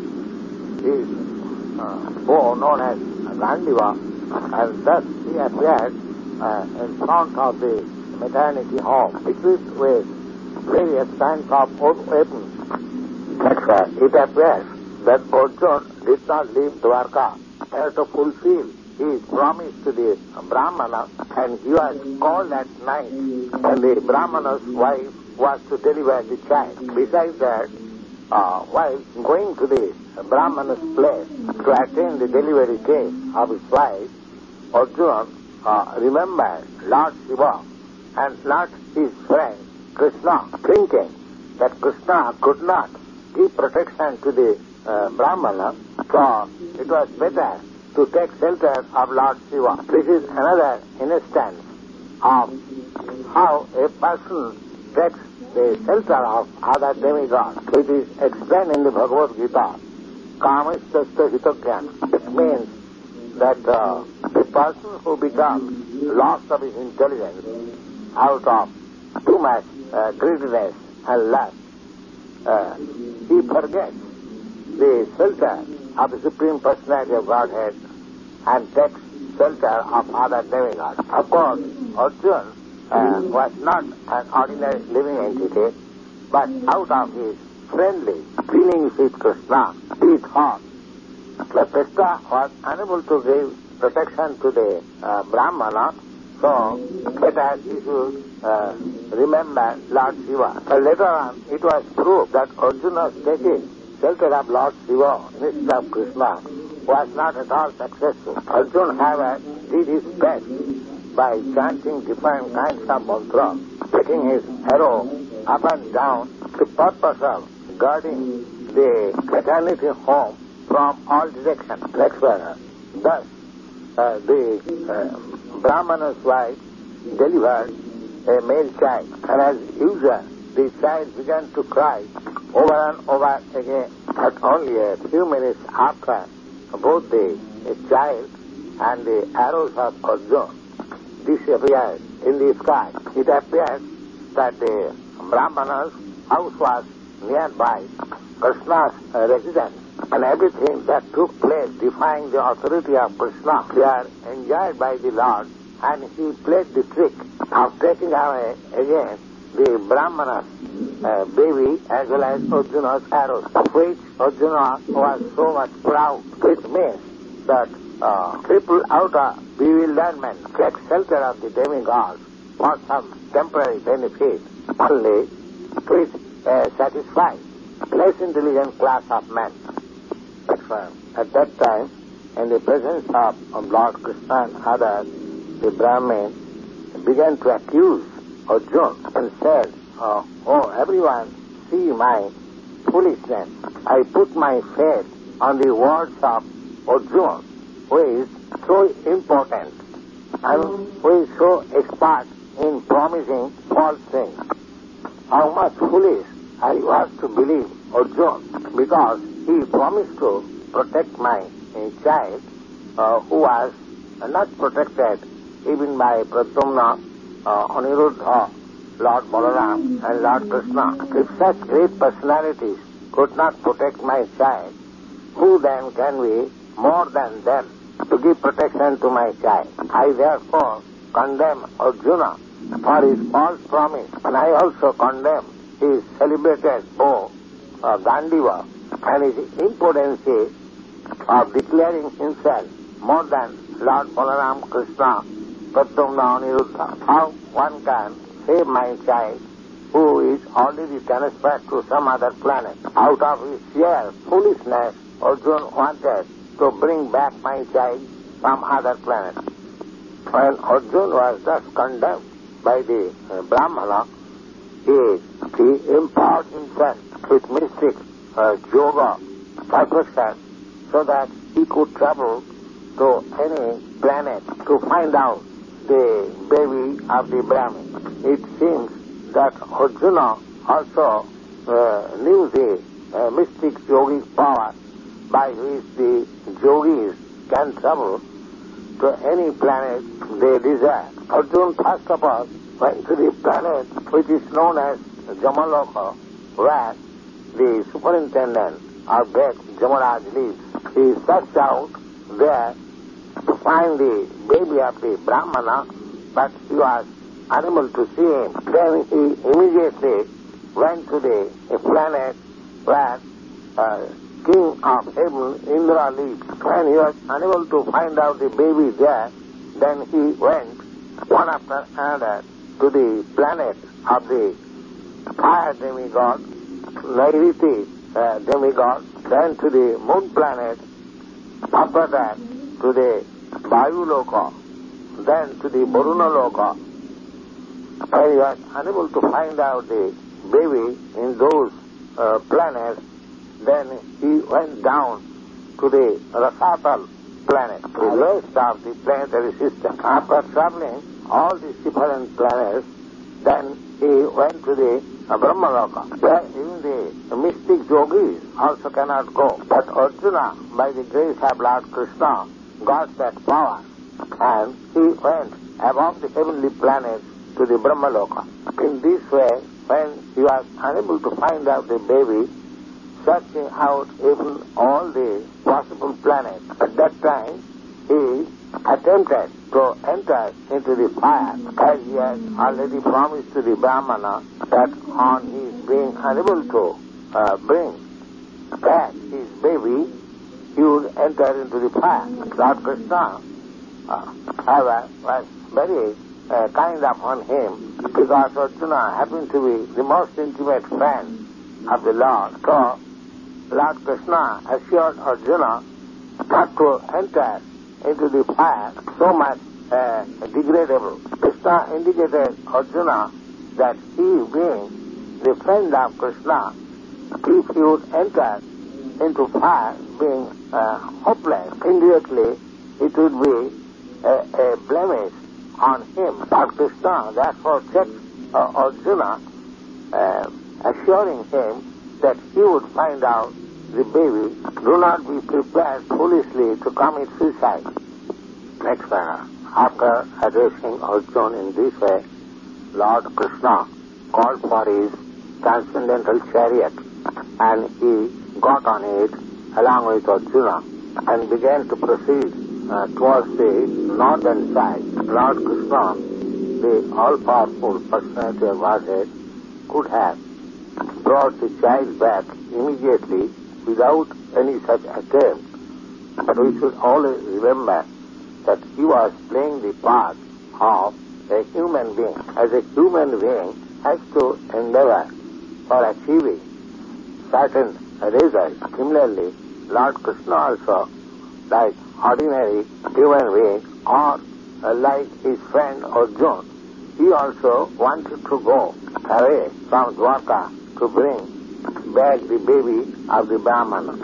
his uh, bow known as Gandiva, and thus he appeared uh, in front of the maternity home, equipped with various kinds of old weapons. That's why it appears that Arjuna did not leave Dwarka uh, to fulfill his promise to the Brahmana, and he was called at night, and the Brahmana's wife was to deliver the child. Besides that, uh, while going to the Brahmana's place to attend the delivery case of his wife, Arjuna uh, remembered Lord Shiva and not his friend Krishna, thinking that Krishna could not give protection to the uh, Brahmana, so it was better to take shelter of Lord Shiva. This is another instance of how a person takes the shelter of other demigods, which is explained in the Bhagavad Gita. Kamishtasya hitogyan. It means that uh, the person who becomes lost of his intelligence out of too much uh, greediness and lust, uh, he forgets the shelter of the Supreme Personality of Godhead and takes shelter of other demigods. Of course, Arjuna uh, was not an ordinary living entity, but out of his friendly feelings with Krishna, he thought that Krishna was unable to give protection to the uh, Brahmana, so better he should uh, remember Lord Shiva. But later on, it was proved that Arjuna's taking shelter of Lord Shiva instead of Krishna was not at all successful. Arjuna, however, did his best by chanting different kinds of mantras, taking his arrow up and down, the purpose of guarding the maternity home from all directions. Thus, uh, the uh, Brahmana's wife delivered a male child, and as usual, the child began to cry over and over again. But only a few minutes after, both the, the child and the arrows of Arjuna disappeared in the sky. It appeared that the Brahmana's house was nearby Krishna's uh, residence, and everything that took place defying the authority of Krishna were enjoyed by the Lord, and he played the trick of taking away again the Brahmana's uh, baby as well as Arjuna's arrows, of which Arjuna was so much proud. It means that uh, people out of bewilderment take shelter of the demigods for some temporary benefit, only which uh, satisfies less intelligent class of men. But uh, at that time, in the presence of, of Lord Krishna and others, the Brahmin began to accuse Arjuna and said, oh, oh, everyone, see my foolishness. I put my faith on the words of Arjuna, who is so important and who is so expert in promising false things. How much foolish I was to believe Arjuna, because he promised to protect my uh, child, uh, who was uh, not protected even by Pradyumna, uh, Aniruddha, Lord Balaram, and Lord Krishna. If such great personalities could not protect my child, who then can be more than them to give protection to my child? I therefore condemn Arjuna for his false promise, and I also condemn his celebrated bow, uh, Gandiva, and his impotency of declaring himself more than Lord Balaram, Krishna, Pradyumna, Aniruddha. How one can save my child who is already transferred to some other planet? Out of his sheer foolishness, Arjuna wanted to bring back my child from other planet. When Arjuna was thus condemned by the uh, Brahmana, he, he empowered himself with mystic uh, yoga perfection so that he could travel to any planet to find out the baby of the Brahmin. It seems that Arjuna also uh, knew the uh, mystic yogic power by which the yogis can travel to any planet they desire. Arjuna first of all went to the planet which is known as Jamaloka, where the superintendent of that Jamaraj lives. He searched out there to find the baby of the Brahmana, but he was unable to see him. Then he immediately went to the a planet where uh, King of Heaven, Indra, lives. When he was unable to find out the baby there, then he went one after another to the planet of the fire demigod, Nairiti uh, demigod, then to the moon planet, after that to the Vayu Loka, then to the Varuna Loka. When he was unable to find out the baby in those uh, planets, then he went down to the Rasatal planet, the lowest of the planetary system. After traveling all these different planets, then he went to the uh, Brahmaloka, where even the mystic yogis also cannot go. But Arjuna, by the grace of Lord Krishna, got that power, and he went above the heavenly planets to the Brahmaloka. In this way, when he was unable to find out the baby, searching out even all the possible planets, at that time he attempted to enter into the fire, as he had already promised to the Brahmana that on his being unable to uh, bring back his baby, he would enter into the fire. Lord Krishna, uh, however, was very uh, kind upon him, because Arjuna happened to be the most intimate friend of the Lord. So Lord Krishna assured Arjuna not to enter into the fire so much uh, degradable. Krishna indicated Arjuna that he, being the friend of Krishna, if he would enter into fire being uh, hopeless, indirectly it would be a, a blemish on him. But Krishna therefore checked uh, Arjuna, uh, assuring him that he would find out the baby. Do not be prepared foolishly to commit suicide. Next paragraph. After addressing Arjuna in this way, Lord Krishna called for his transcendental chariot, and he got on it along with Arjuna and began to proceed uh, towards the northern side. Lord Krishna, the all-powerful personality of Godhead, could have brought the child back immediately without any such attempt. But we should always remember that he was playing the part of a human being. As a human being has to endeavor for achieving certain results. Similarly, Lord Krishna also, like ordinary human being, or uh, like his friend Arjuna, he also wanted to go away from Dwarka to bring back the baby of the Brahmana.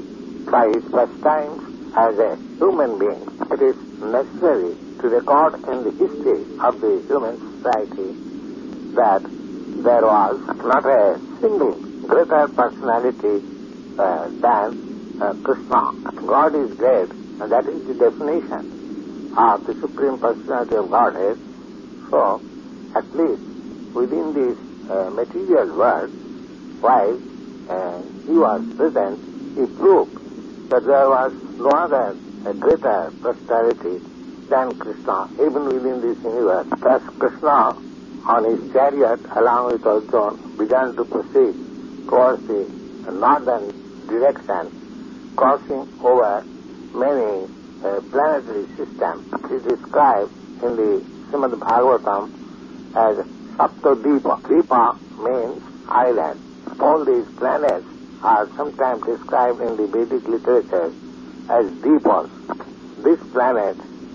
By his pastimes as a human being, it is necessary to record in the history of the human society that there was not a single greater personality uh, than uh, Krishna. God is great, and that is the definition of the Supreme Personality of Godhead. So, at least within this uh, material world, while uh, he was present, he proved that there was no other uh, greater personality than Krishna, even within this universe. Thus, Krishna, on his chariot, along with Arjuna, began to proceed towards the northern direction, crossing over many uh, planetary systems. It is described in the Srimad Bhagavatam as Saptadipa. Dipa means island. All these planets are sometimes described in the Vedic literature as Deepas. This planet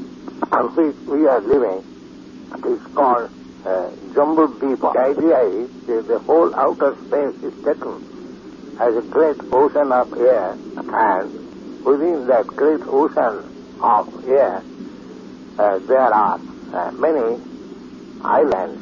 on which we are living is called uh, Jambudipa. The idea is that the whole outer space is taken as a great ocean of air And within that great ocean of air, uh, there are uh, many islands,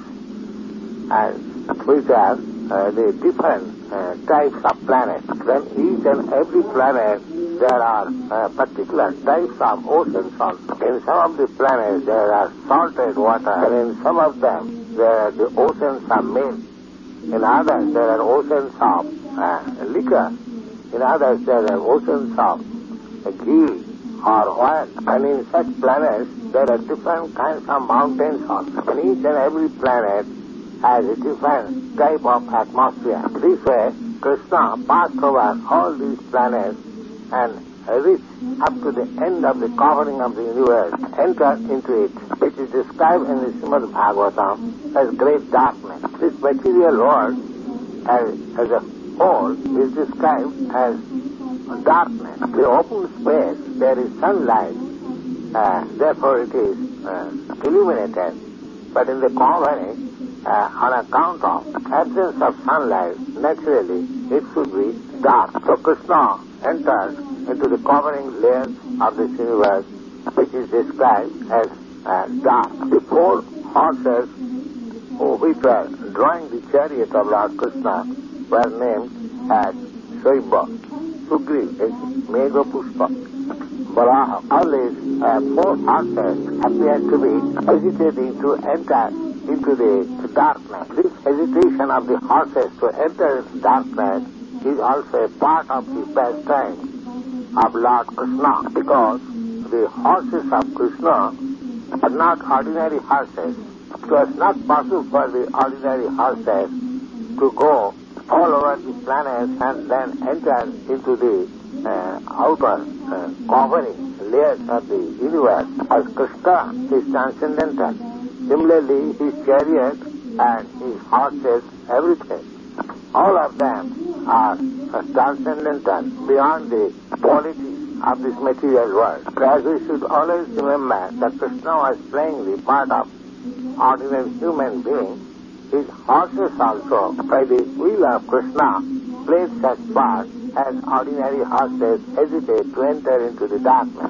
and which are uh, the different uh, types of planets. Then each and every planet there are uh, particular types of oceans also. In some of the planets there are salted water, and in some of them there are the oceans of milk. In others there are oceans of uh, liquor. In others there are oceans of uh, ghee or oil. And in such planets there are different kinds of mountains also. And each and every planet has a different type of atmosphere. This way, Krishna passed over all these planets and reached up to the end of the covering of the universe, entered into it, which is described in the Srimad Bhagavatam as great darkness. This material world as, as a whole is described as darkness. The open space, there is sunlight, uh, therefore it is uh, illuminated. But in the covering, Uh, on account of absence of sunlight, naturally it should be dark. So Krishna enters into the covering layers of this universe, which is described as uh, dark. The four horses which were drawing the chariot of Lord Krishna were named as Shaibha, Sugri is Megha Pushpa, Varaha. All these uh, four horses appear to be hesitating to enter into the darkness. This hesitation of the horses to enter into darkness is also a part of the pastime of Lord Krishna, because the horses of Krishna are not ordinary horses. It was not possible for the ordinary horses to go all over the planets and then enter into the uh, outer uh, covering layers of the universe. As Krishna is transcendental, similarly, his chariot and his horses, everything, all of them are transcendental, beyond the qualities of this material world. As we should always remember that Krishna was playing the part of ordinary human being, his horses also, by the will of Krishna, played such part as ordinary horses hesitate to enter into the darkness.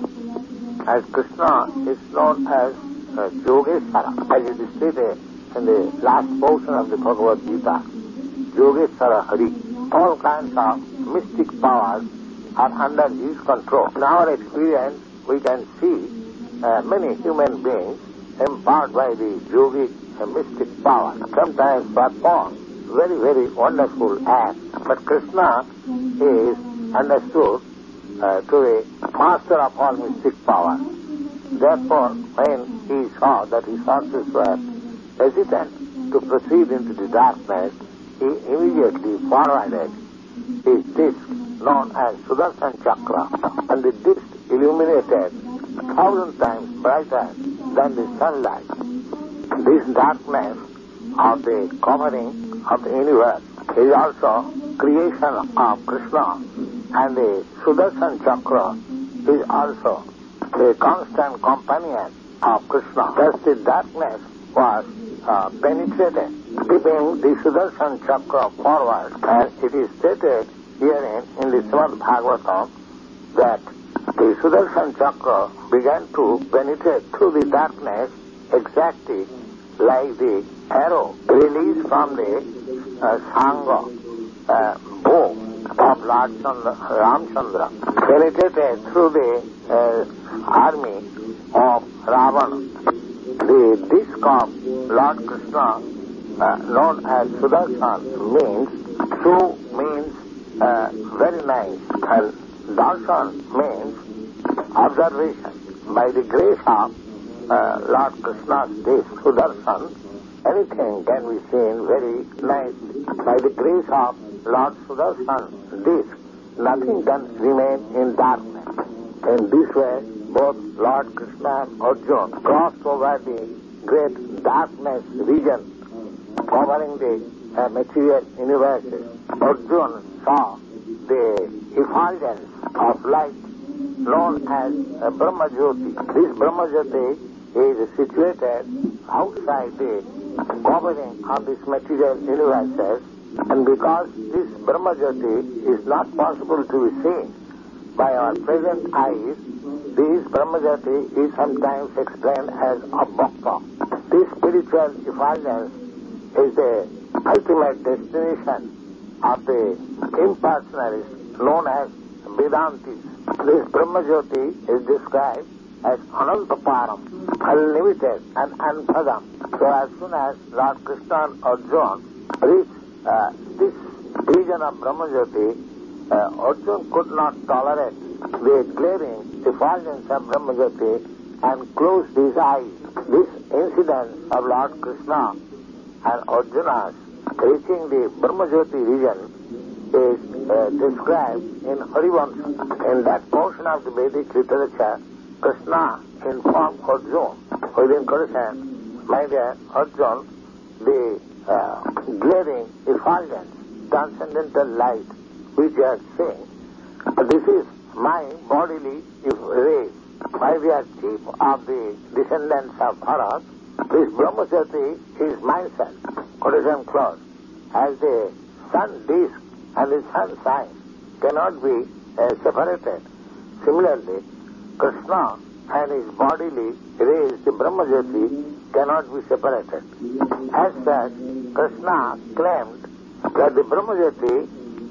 As Krishna is known as Uh, Yogeshwara, as it is stated in the last portion of the Bhagavad Gita, Yogeshwara Hari. All kinds of mystic powers are under his control. In our experience, we can see uh, many human beings empowered by the yogic uh, mystic power, sometimes perform very, very wonderful acts. But Krishna is understood uh, to be master of all mystic power. Therefore, when he saw that his horses were hesitant to proceed into the darkness, he immediately forwarded his disc known as Sudarshan Chakra, and the disc illuminated a thousand times brighter than the sunlight. This darkness of the covering of the universe is also creation of Krishna, and the Sudarshan Chakra is also a constant companion of Krishna. Thus the darkness was uh, penetrated, keeping the Sudarshan Chakra forward. And it is stated herein in the Srimad Bhagavatam that the Sudarshan Chakra began to penetrate through the darkness exactly like the arrow released from the uh, Sangha uh, bow of Lord Chandra, Ramchandra, penetrated through the uh, army of Ravana. The disc of Lord Krishna, uh, known as Sudarshan, means Su means uh, very nice, and Darshan means observation. By the grace of uh, Lord Krishna's disc, Sudarshan, anything can be seen very nicely. By the grace of Lord Sudarshan's disc, nothing can remain in darkness. In this way, both Lord Krishna and Arjuna crossed over the great darkness region covering the uh, material universes. Arjuna saw the effulgence of light known as uh, Brahma Jyoti. This Brahma Jyoti is situated outside the covering of this material universes, and because this Brahma Jyoti is not possible to be seen by our present eyes, this Brahmajyoti is sometimes explained as a bhakta. This spiritual effulgence is the ultimate destination of the impersonalists known as Vedantis. This Brahmajyoti is described as Anantaparam, unlimited and unpradam. So as soon as Lord Krishna and Arjuna reached uh, this vision of Brahmajyoti, uh, Arjuna could not tolerate the glaring effulgence of Brahmajyoti and closed his eyes. This incident of Lord Krishna and Arjuna's reaching the Brahmajyoti region is uh, described in Harivansa. In that portion of the Vedic literature, Krishna informed Arjuna within Krishna, my dear Arjuna, the uh, glaring effulgence, transcendental light which you are seeing, this is my bodily rays. My dear chief of the descendants of Bharat, this Brahmajyoti is myself. Quotation close. As the sun disk and the sun sign cannot be uh, separated, similarly, Krishna and his bodily rays, the Brahmajyoti, cannot be separated. As such, Krishna claimed that the Brahmajyoti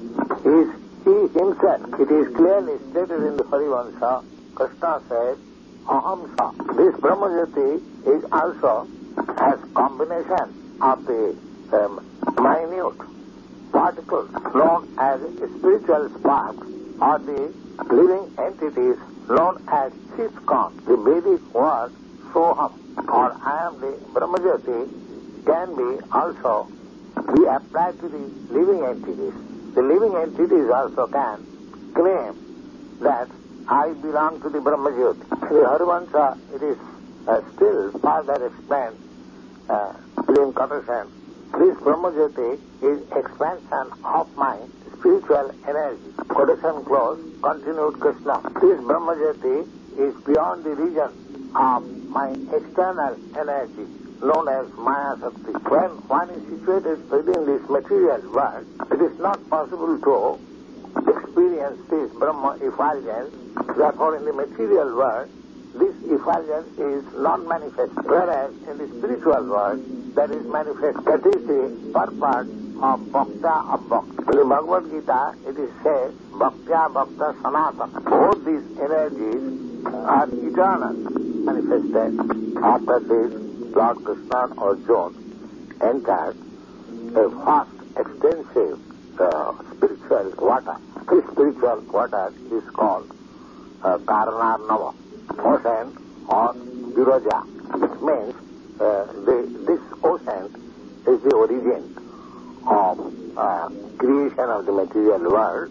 is he himself. It is clearly stated in the Harivansa. Krishna said, Ahamsa. This Brahmajyoti is also as combination of the um, minute particles known as spiritual sparks or the living entities known as Chitkon. The Vedic word Soham or I am the Brahmajyoti can be also be applied to the living entities. The living entities also can claim that I belong to the Brahmajyoti. The Harivansa, it is uh, still further explained uh, in quotation. This Brahmajyoti is expansion of my spiritual energy. Quotation close, continued Krishna. This Brahmajyoti is beyond the region of my external energy, known as Maya Shakti. When one is situated within this material world, it is not possible to experience this Brahma effulgence. Therefore, in the material world, this effulgence is non-manifest. Whereas in the spiritual world, that is manifest. That is the purport of Bhakta of Bhakta. In the Bhagavad Gita, it is said, Bhaktya Bhakta Sanatana. Both these energies are eternal, manifested. After this, Lord Krishna and Arjuna entered a vast, extensive uh, spiritual water. This spiritual water is called uh, Karanarnava, ocean or Viraja. It means uh, the, this ocean is the origin of uh, creation of the material world,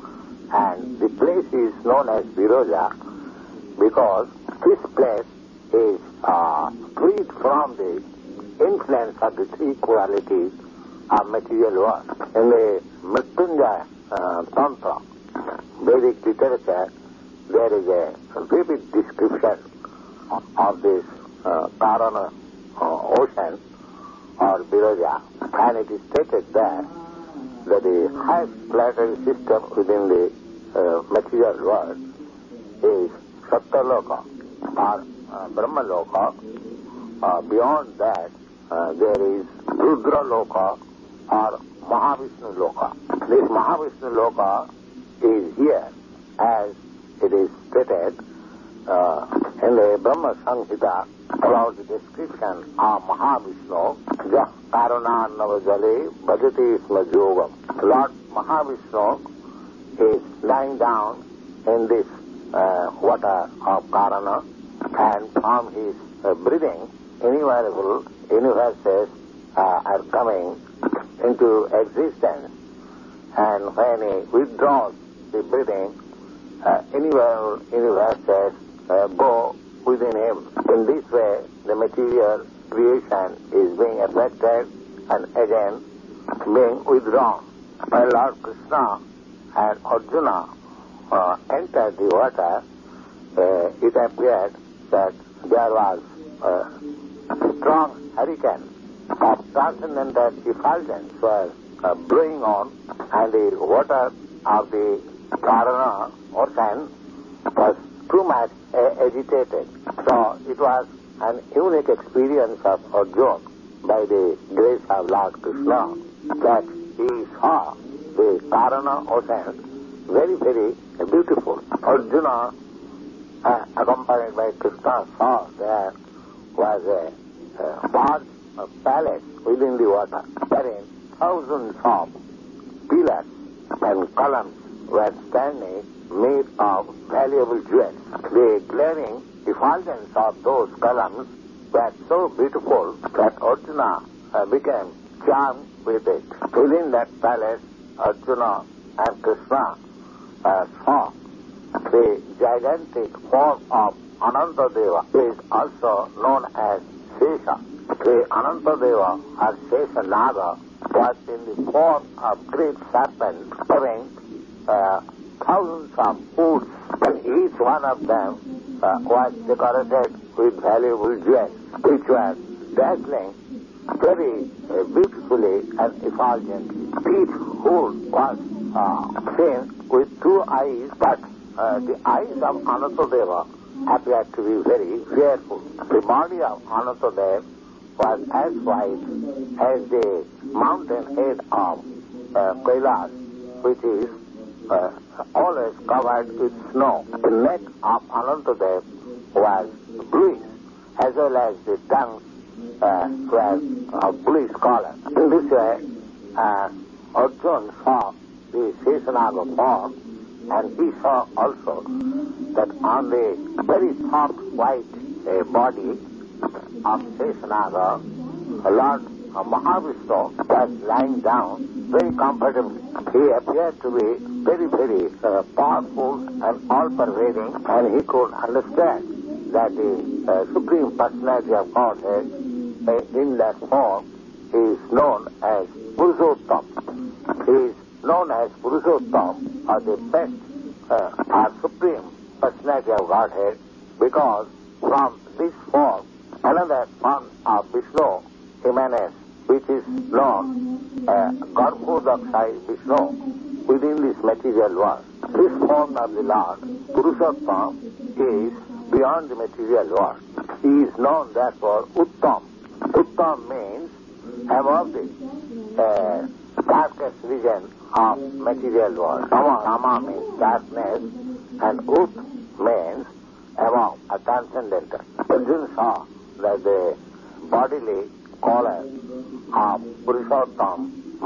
and the place is known as Viraja because this place is uh, freed from the influence of the three qualities of material world. In the Mrityunjaya uh, Tantra, Vedic literature, there is a vivid description of this uh, Karana uh, ocean or Viraja, and it is stated there that the highest planetary system within the uh, material world is Satyaloka or uh, Brahmaloka. Uh, beyond that, uh, there is Rudraloka or Mahavishnu Loka. This Mahavishnu Loka is here as it is stated uh, in the Brahma Samhita about the description of Mahavishnu. Jah Karuna Navajale Bhajati Smajogam. Lord Mahavishnu is lying down in this uh, water of Karana, and from his uh, breathing, innumerable universes uh, are coming into existence, and when he withdraws the breathing, uh, innumerable universes uh, go within him. In this way, the material creation is being affected and again being withdrawn. When Lord Krishna and Arjuna uh, entered the water, uh, it appeared that there was a strong hurricane of transcendental effulgence was uh, blowing on, and the water of the Karana ocean was too much uh, agitated. So it was an unique experience of Arjuna by the grace of Lord Krishna that he saw the Karana ocean very, very beautiful. Arjuna, uh, accompanied by Krishna, saw there was a, a large a palace within the water, wherein thousands of pillars and columns were standing made of valuable jewels. The glaring effulgence of those columns were so beautiful that Arjuna uh, became charmed with it. Within that palace, Arjuna and Krishna uh, saw the gigantic form of Anantadeva, is also known as Shesha. The Anantadeva or Shesha Naga was in the form of great serpents having uh, thousands of hoods, and each one of them uh, was decorated with valuable jewels, which were dazzling very uh, beautifully and effulgently. Each hood was uh, seen with two eyes, but uh, the eyes of Anantadeva appeared to be very fearful. The body of Anantadeva was as white as the mountain head of uh, Kailash, which is uh, always covered with snow. The neck of Anantadeva was bluish, as well as the tongue uh, was of bluish color. In this way, uh, Arjuna saw the Sheshanaga form, and he saw also that on the very soft white uh, body of Sheshanaga, Lord Mahavishnu was lying down very comfortably. He appeared to be very, very uh, powerful and all-pervading, and he could understand that the uh, Supreme Personality of Godhead uh, in that form is known as Purushottam. He is known as Purushottam, or the best uh, or Supreme Personality of Godhead, because from this form another form of Vishnu emanates, which is known as uh, Garbhodakshai Vishnu within this material world. This form of the Lord, Purushottam, is beyond the material world. He is known therefore Uttam. Uttam means above the uh, darkest region of material world. Tama, Tama means darkness, and Ut means above, a transcendental. Arjuna saw that the bodily color of Purushottam,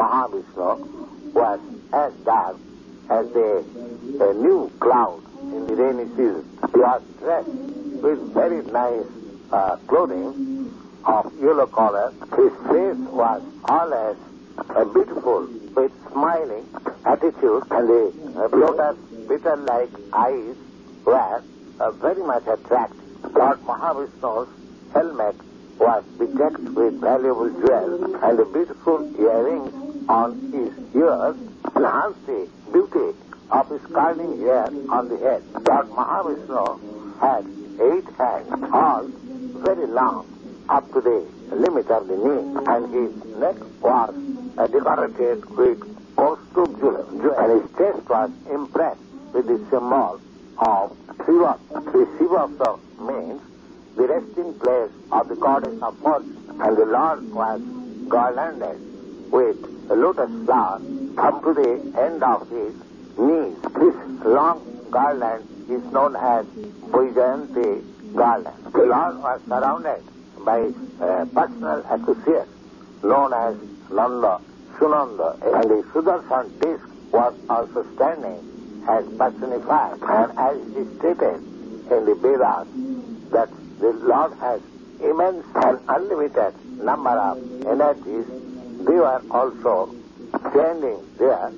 Mahavishnu, was as dark as the, the new cloud in the rainy season. He was dressed with very nice uh, clothing of yellow color. His face was always uh, beautiful, with smiling attitude, and the uh, lotus bitter-like eyes were uh, very much attractive. Lord Mahavishnu's helmet was bedecked with valuable jewels, and the beautiful earrings on his ears enhanced the beauty of his curling hair on the head. Lord Mahavishnu had eight hands, all very long, up to the limit of the knee, and his neck was uh, decorated with Kaustubh jewels, and his chest was impressed with the symbol of Shiva. The Shiva means the resting place of the goddess of fortune, and the Lord was garlanded with a lotus flower up to the end of his knees. This long garland is known as Vaijayanti garland. The Lord was surrounded by uh, personal associates known as Nanda, Sunanda, and the Sudarshan disc was also standing as personified, and as it is stated in the Vedas that the Lord has immense and unlimited number of energies, they were also standing there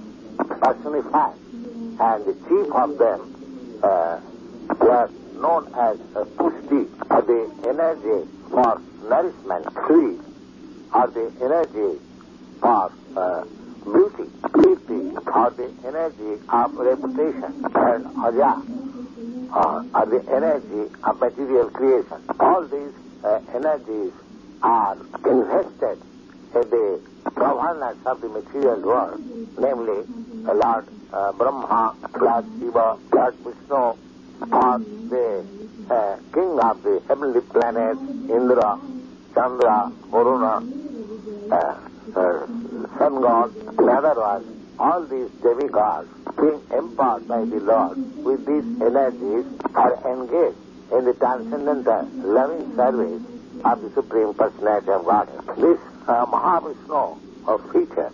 personified, and the chief of them uh, were known as uh, Pushti, or the energy for nourishment, Sri, or the energy for uh, beauty, Kirti, or the energy of reputation, and Aja, uh, or the energy of material creation. All these uh, energies are invested in the governance of the material world, namely Lord uh, Brahma, Lord Shiva, Lord Vishnu, or the uh, king of the heavenly planets, Indra, Chandra, Varuna, uh, uh, sun god, in other words, all these demigods being empowered by the Lord with these energies are engaged in the transcendental loving service of the Supreme Personality of Godhead. This uh, Mahavishnu of feature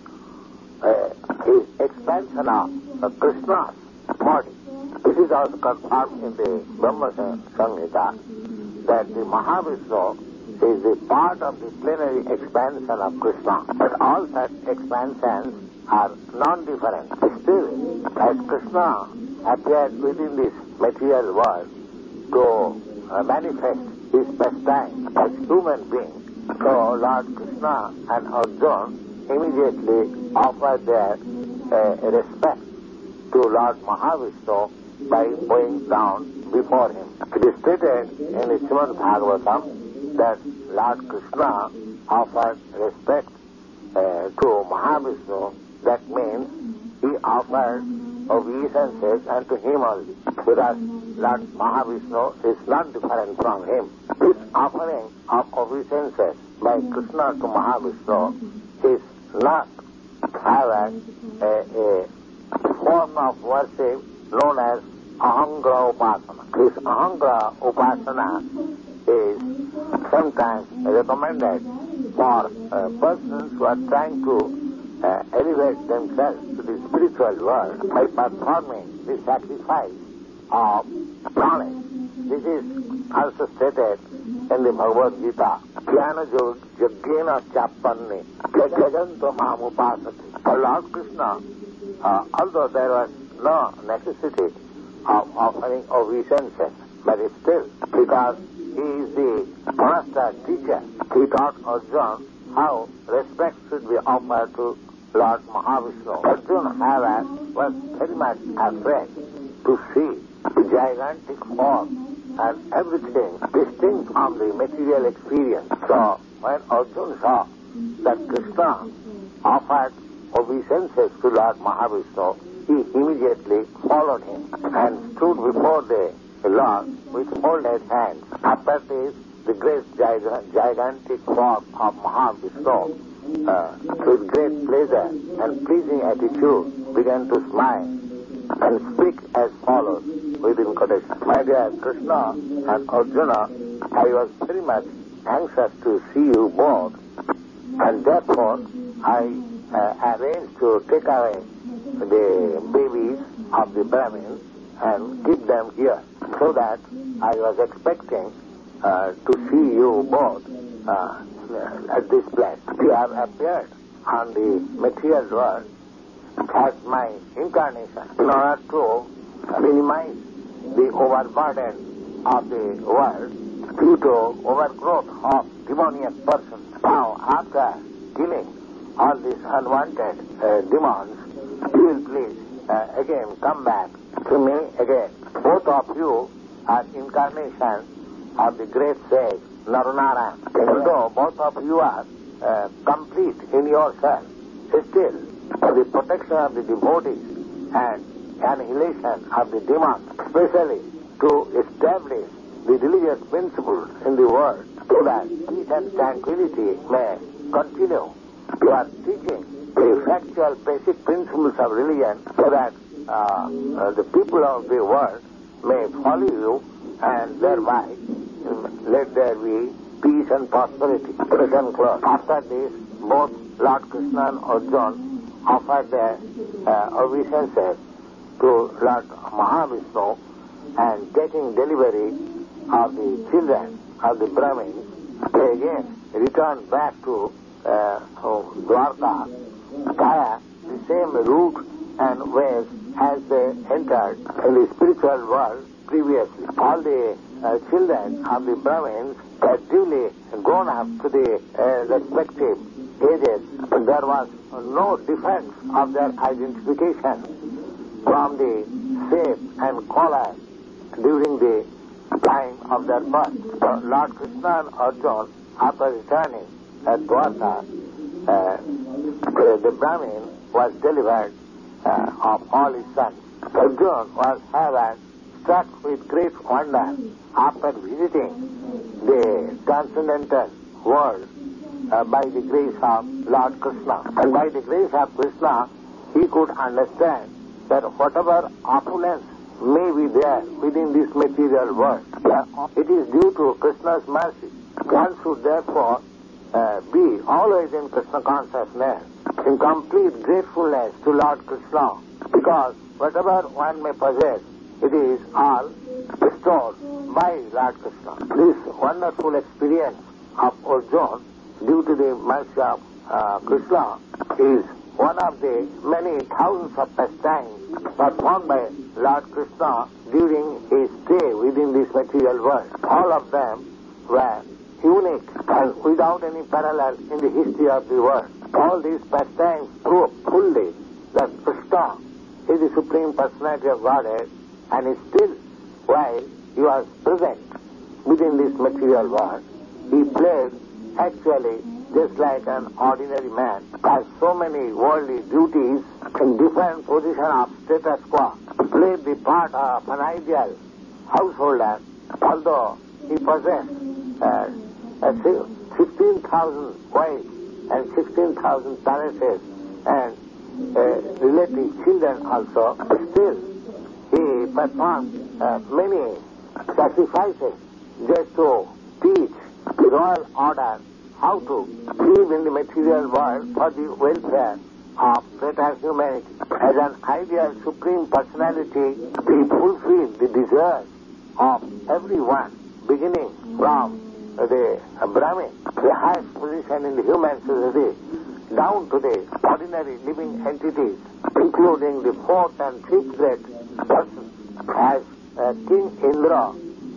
uh, is expansion of uh, Krishna's body. This is also confirmed in the Brahma Samhita that the Mahavishnu is a part of the plenary expansion of Krishna. But all such expansions are non-different. Still, as Krishna appeared within this material world to uh, manifest his pastime as human being, so Lord Krishna and Arjuna immediately offered their uh, respect to Lord Mahavishnu by bowing down before him. It is stated in the Srimad Bhagavatam that Lord Krishna offered respect uh, to Mahavishnu. That means he offered obeisances unto him only, because Lord Mahavishnu is not different from him. This offering of obeisances by Krishna to Mahavishnu is not, however, a, a form of worship known as Ahangra Upasana. This Ahangra Upasana is sometimes recommended for uh, persons who are trying to uh, elevate themselves to the spiritual world by performing the sacrifice of knowledge. This is also stated in the Bhagavad Gita. Jnana Yajna Chapanni Jajanto Mamupasati. For Lord Krishna, uh, although there was no necessity of offering obeisances, but still, because he is the master teacher, he taught Arjuna how respect should be offered to Lord Mahavishnu. Arjuna, however, was very much afraid to see the gigantic form and everything distinct from the material experience. So, when Arjuna saw that Krishna offered obeisances to Lord Mahavishnu, he immediately followed him and stood before the Lord with folded hands. After this, the great gigantic form of Mahavishnu, uh, with great pleasure and pleasing attitude, began to smile and speak as follows within quotation. My dear Krishna and Arjuna, I was very much anxious to see you both, and therefore I uh, arranged to take away the babies of the Brahmins and keep them here, so that I was expecting uh, to see you both uh, at this place. You have appeared on the material world as my incarnation in order to minimize the overburden of the world due to overgrowth of demoniac persons. Now, after killing all these unwanted uh, demons, you will please uh, again come back to me again. Both of you are incarnations of the great sage Narunarayan. Although both of you are uh, complete in yourself, still for the protection of the devotees and annihilation of the demons, especially to establish the religious principles in the world so that peace and tranquility may continue. You are teaching the factual basic principles of religion so that uh, uh, the people of the world may follow you, and thereby um, let there be peace and prosperity. After this, both Lord Krishna and Arjuna offered their uh, obeisances to Lord Mahavishnu, and taking delivery of the children of the Brahmins, they again returned back to uh, Dwarka via the same route and ways as they entered in the spiritual world previously. All the uh, children of the Brahmins were duly grown up to the uh, respective ages. There was no defense of their identification from the shape and color during the time of their birth. So Lord Krishna and Arjuna, after returning at Dwarka, uh, the, the Brahmin was delivered uh, of all his sons. Arjuna was heaven struck with great wonder after visiting the transcendental world uh, by the grace of Lord Krishna. And by the grace of Krishna, he could understand that whatever opulence may be there within this material world, it is due to Krishna's mercy. One should therefore uh, be always in Krishna consciousness, in complete gratefulness to Lord Krishna, because whatever one may possess, it is all bestowed by Lord Krishna. This wonderful experience of Arjuna, due to the mercy of uh, Krishna, is one of the many thousands of pastimes performed by Lord Krishna during his stay within this material world. All of them were unique and without any parallel in the history of the world. All these pastimes prove fully that Krishna is the Supreme Personality of Godhead, and is still, while he was present within this material world, he played actually just like an ordinary man, has so many worldly duties in different position of status quo, played the part of an ideal householder, although he possessed uh, fifteen thousand wives and sixteen thousand palaces and uh, relative children also. Still, he performed uh, many sacrifices just to teach the royal order how to live in the material world for the welfare of greater humanity. As an ideal Supreme Personality, he fulfilled the desires of everyone, beginning from the Brahmin, the highest position in the human society, down to the ordinary living entities, including the fourth and fifth grade persons. As uh, King Indra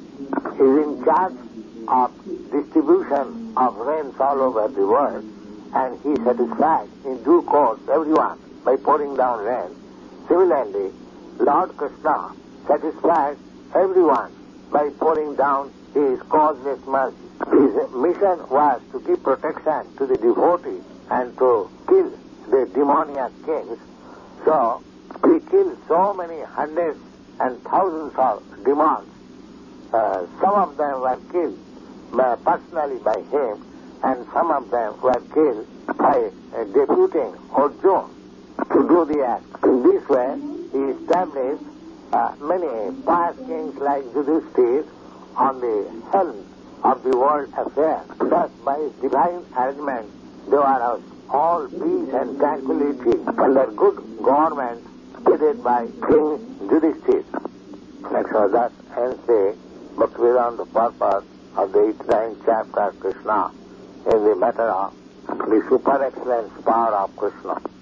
is in charge of distribution of rains all over the world, and he satisfies in due course everyone by pouring down rain. Similarly, Lord Krishna satisfies everyone by pouring down his causeless mercy. His mission was to give protection to the devotees and to kill the demoniac kings. So, he killed so many hundreds and thousands of demons. Uh, some of them were killed by, personally by him, and some of them were killed by uh, deputing Arjuna to do the act. In this way, he established uh, many pious kings like Yudhishthira on the helm of the world affairs. Thus, by his divine arrangement, they were all peace and tranquility under good government headed by King Yudhishthira. And so thus ends the Bhaktivedanta purpose of the eighty-ninth chapter of Krishna in the matter of the super excellence power of Krishna.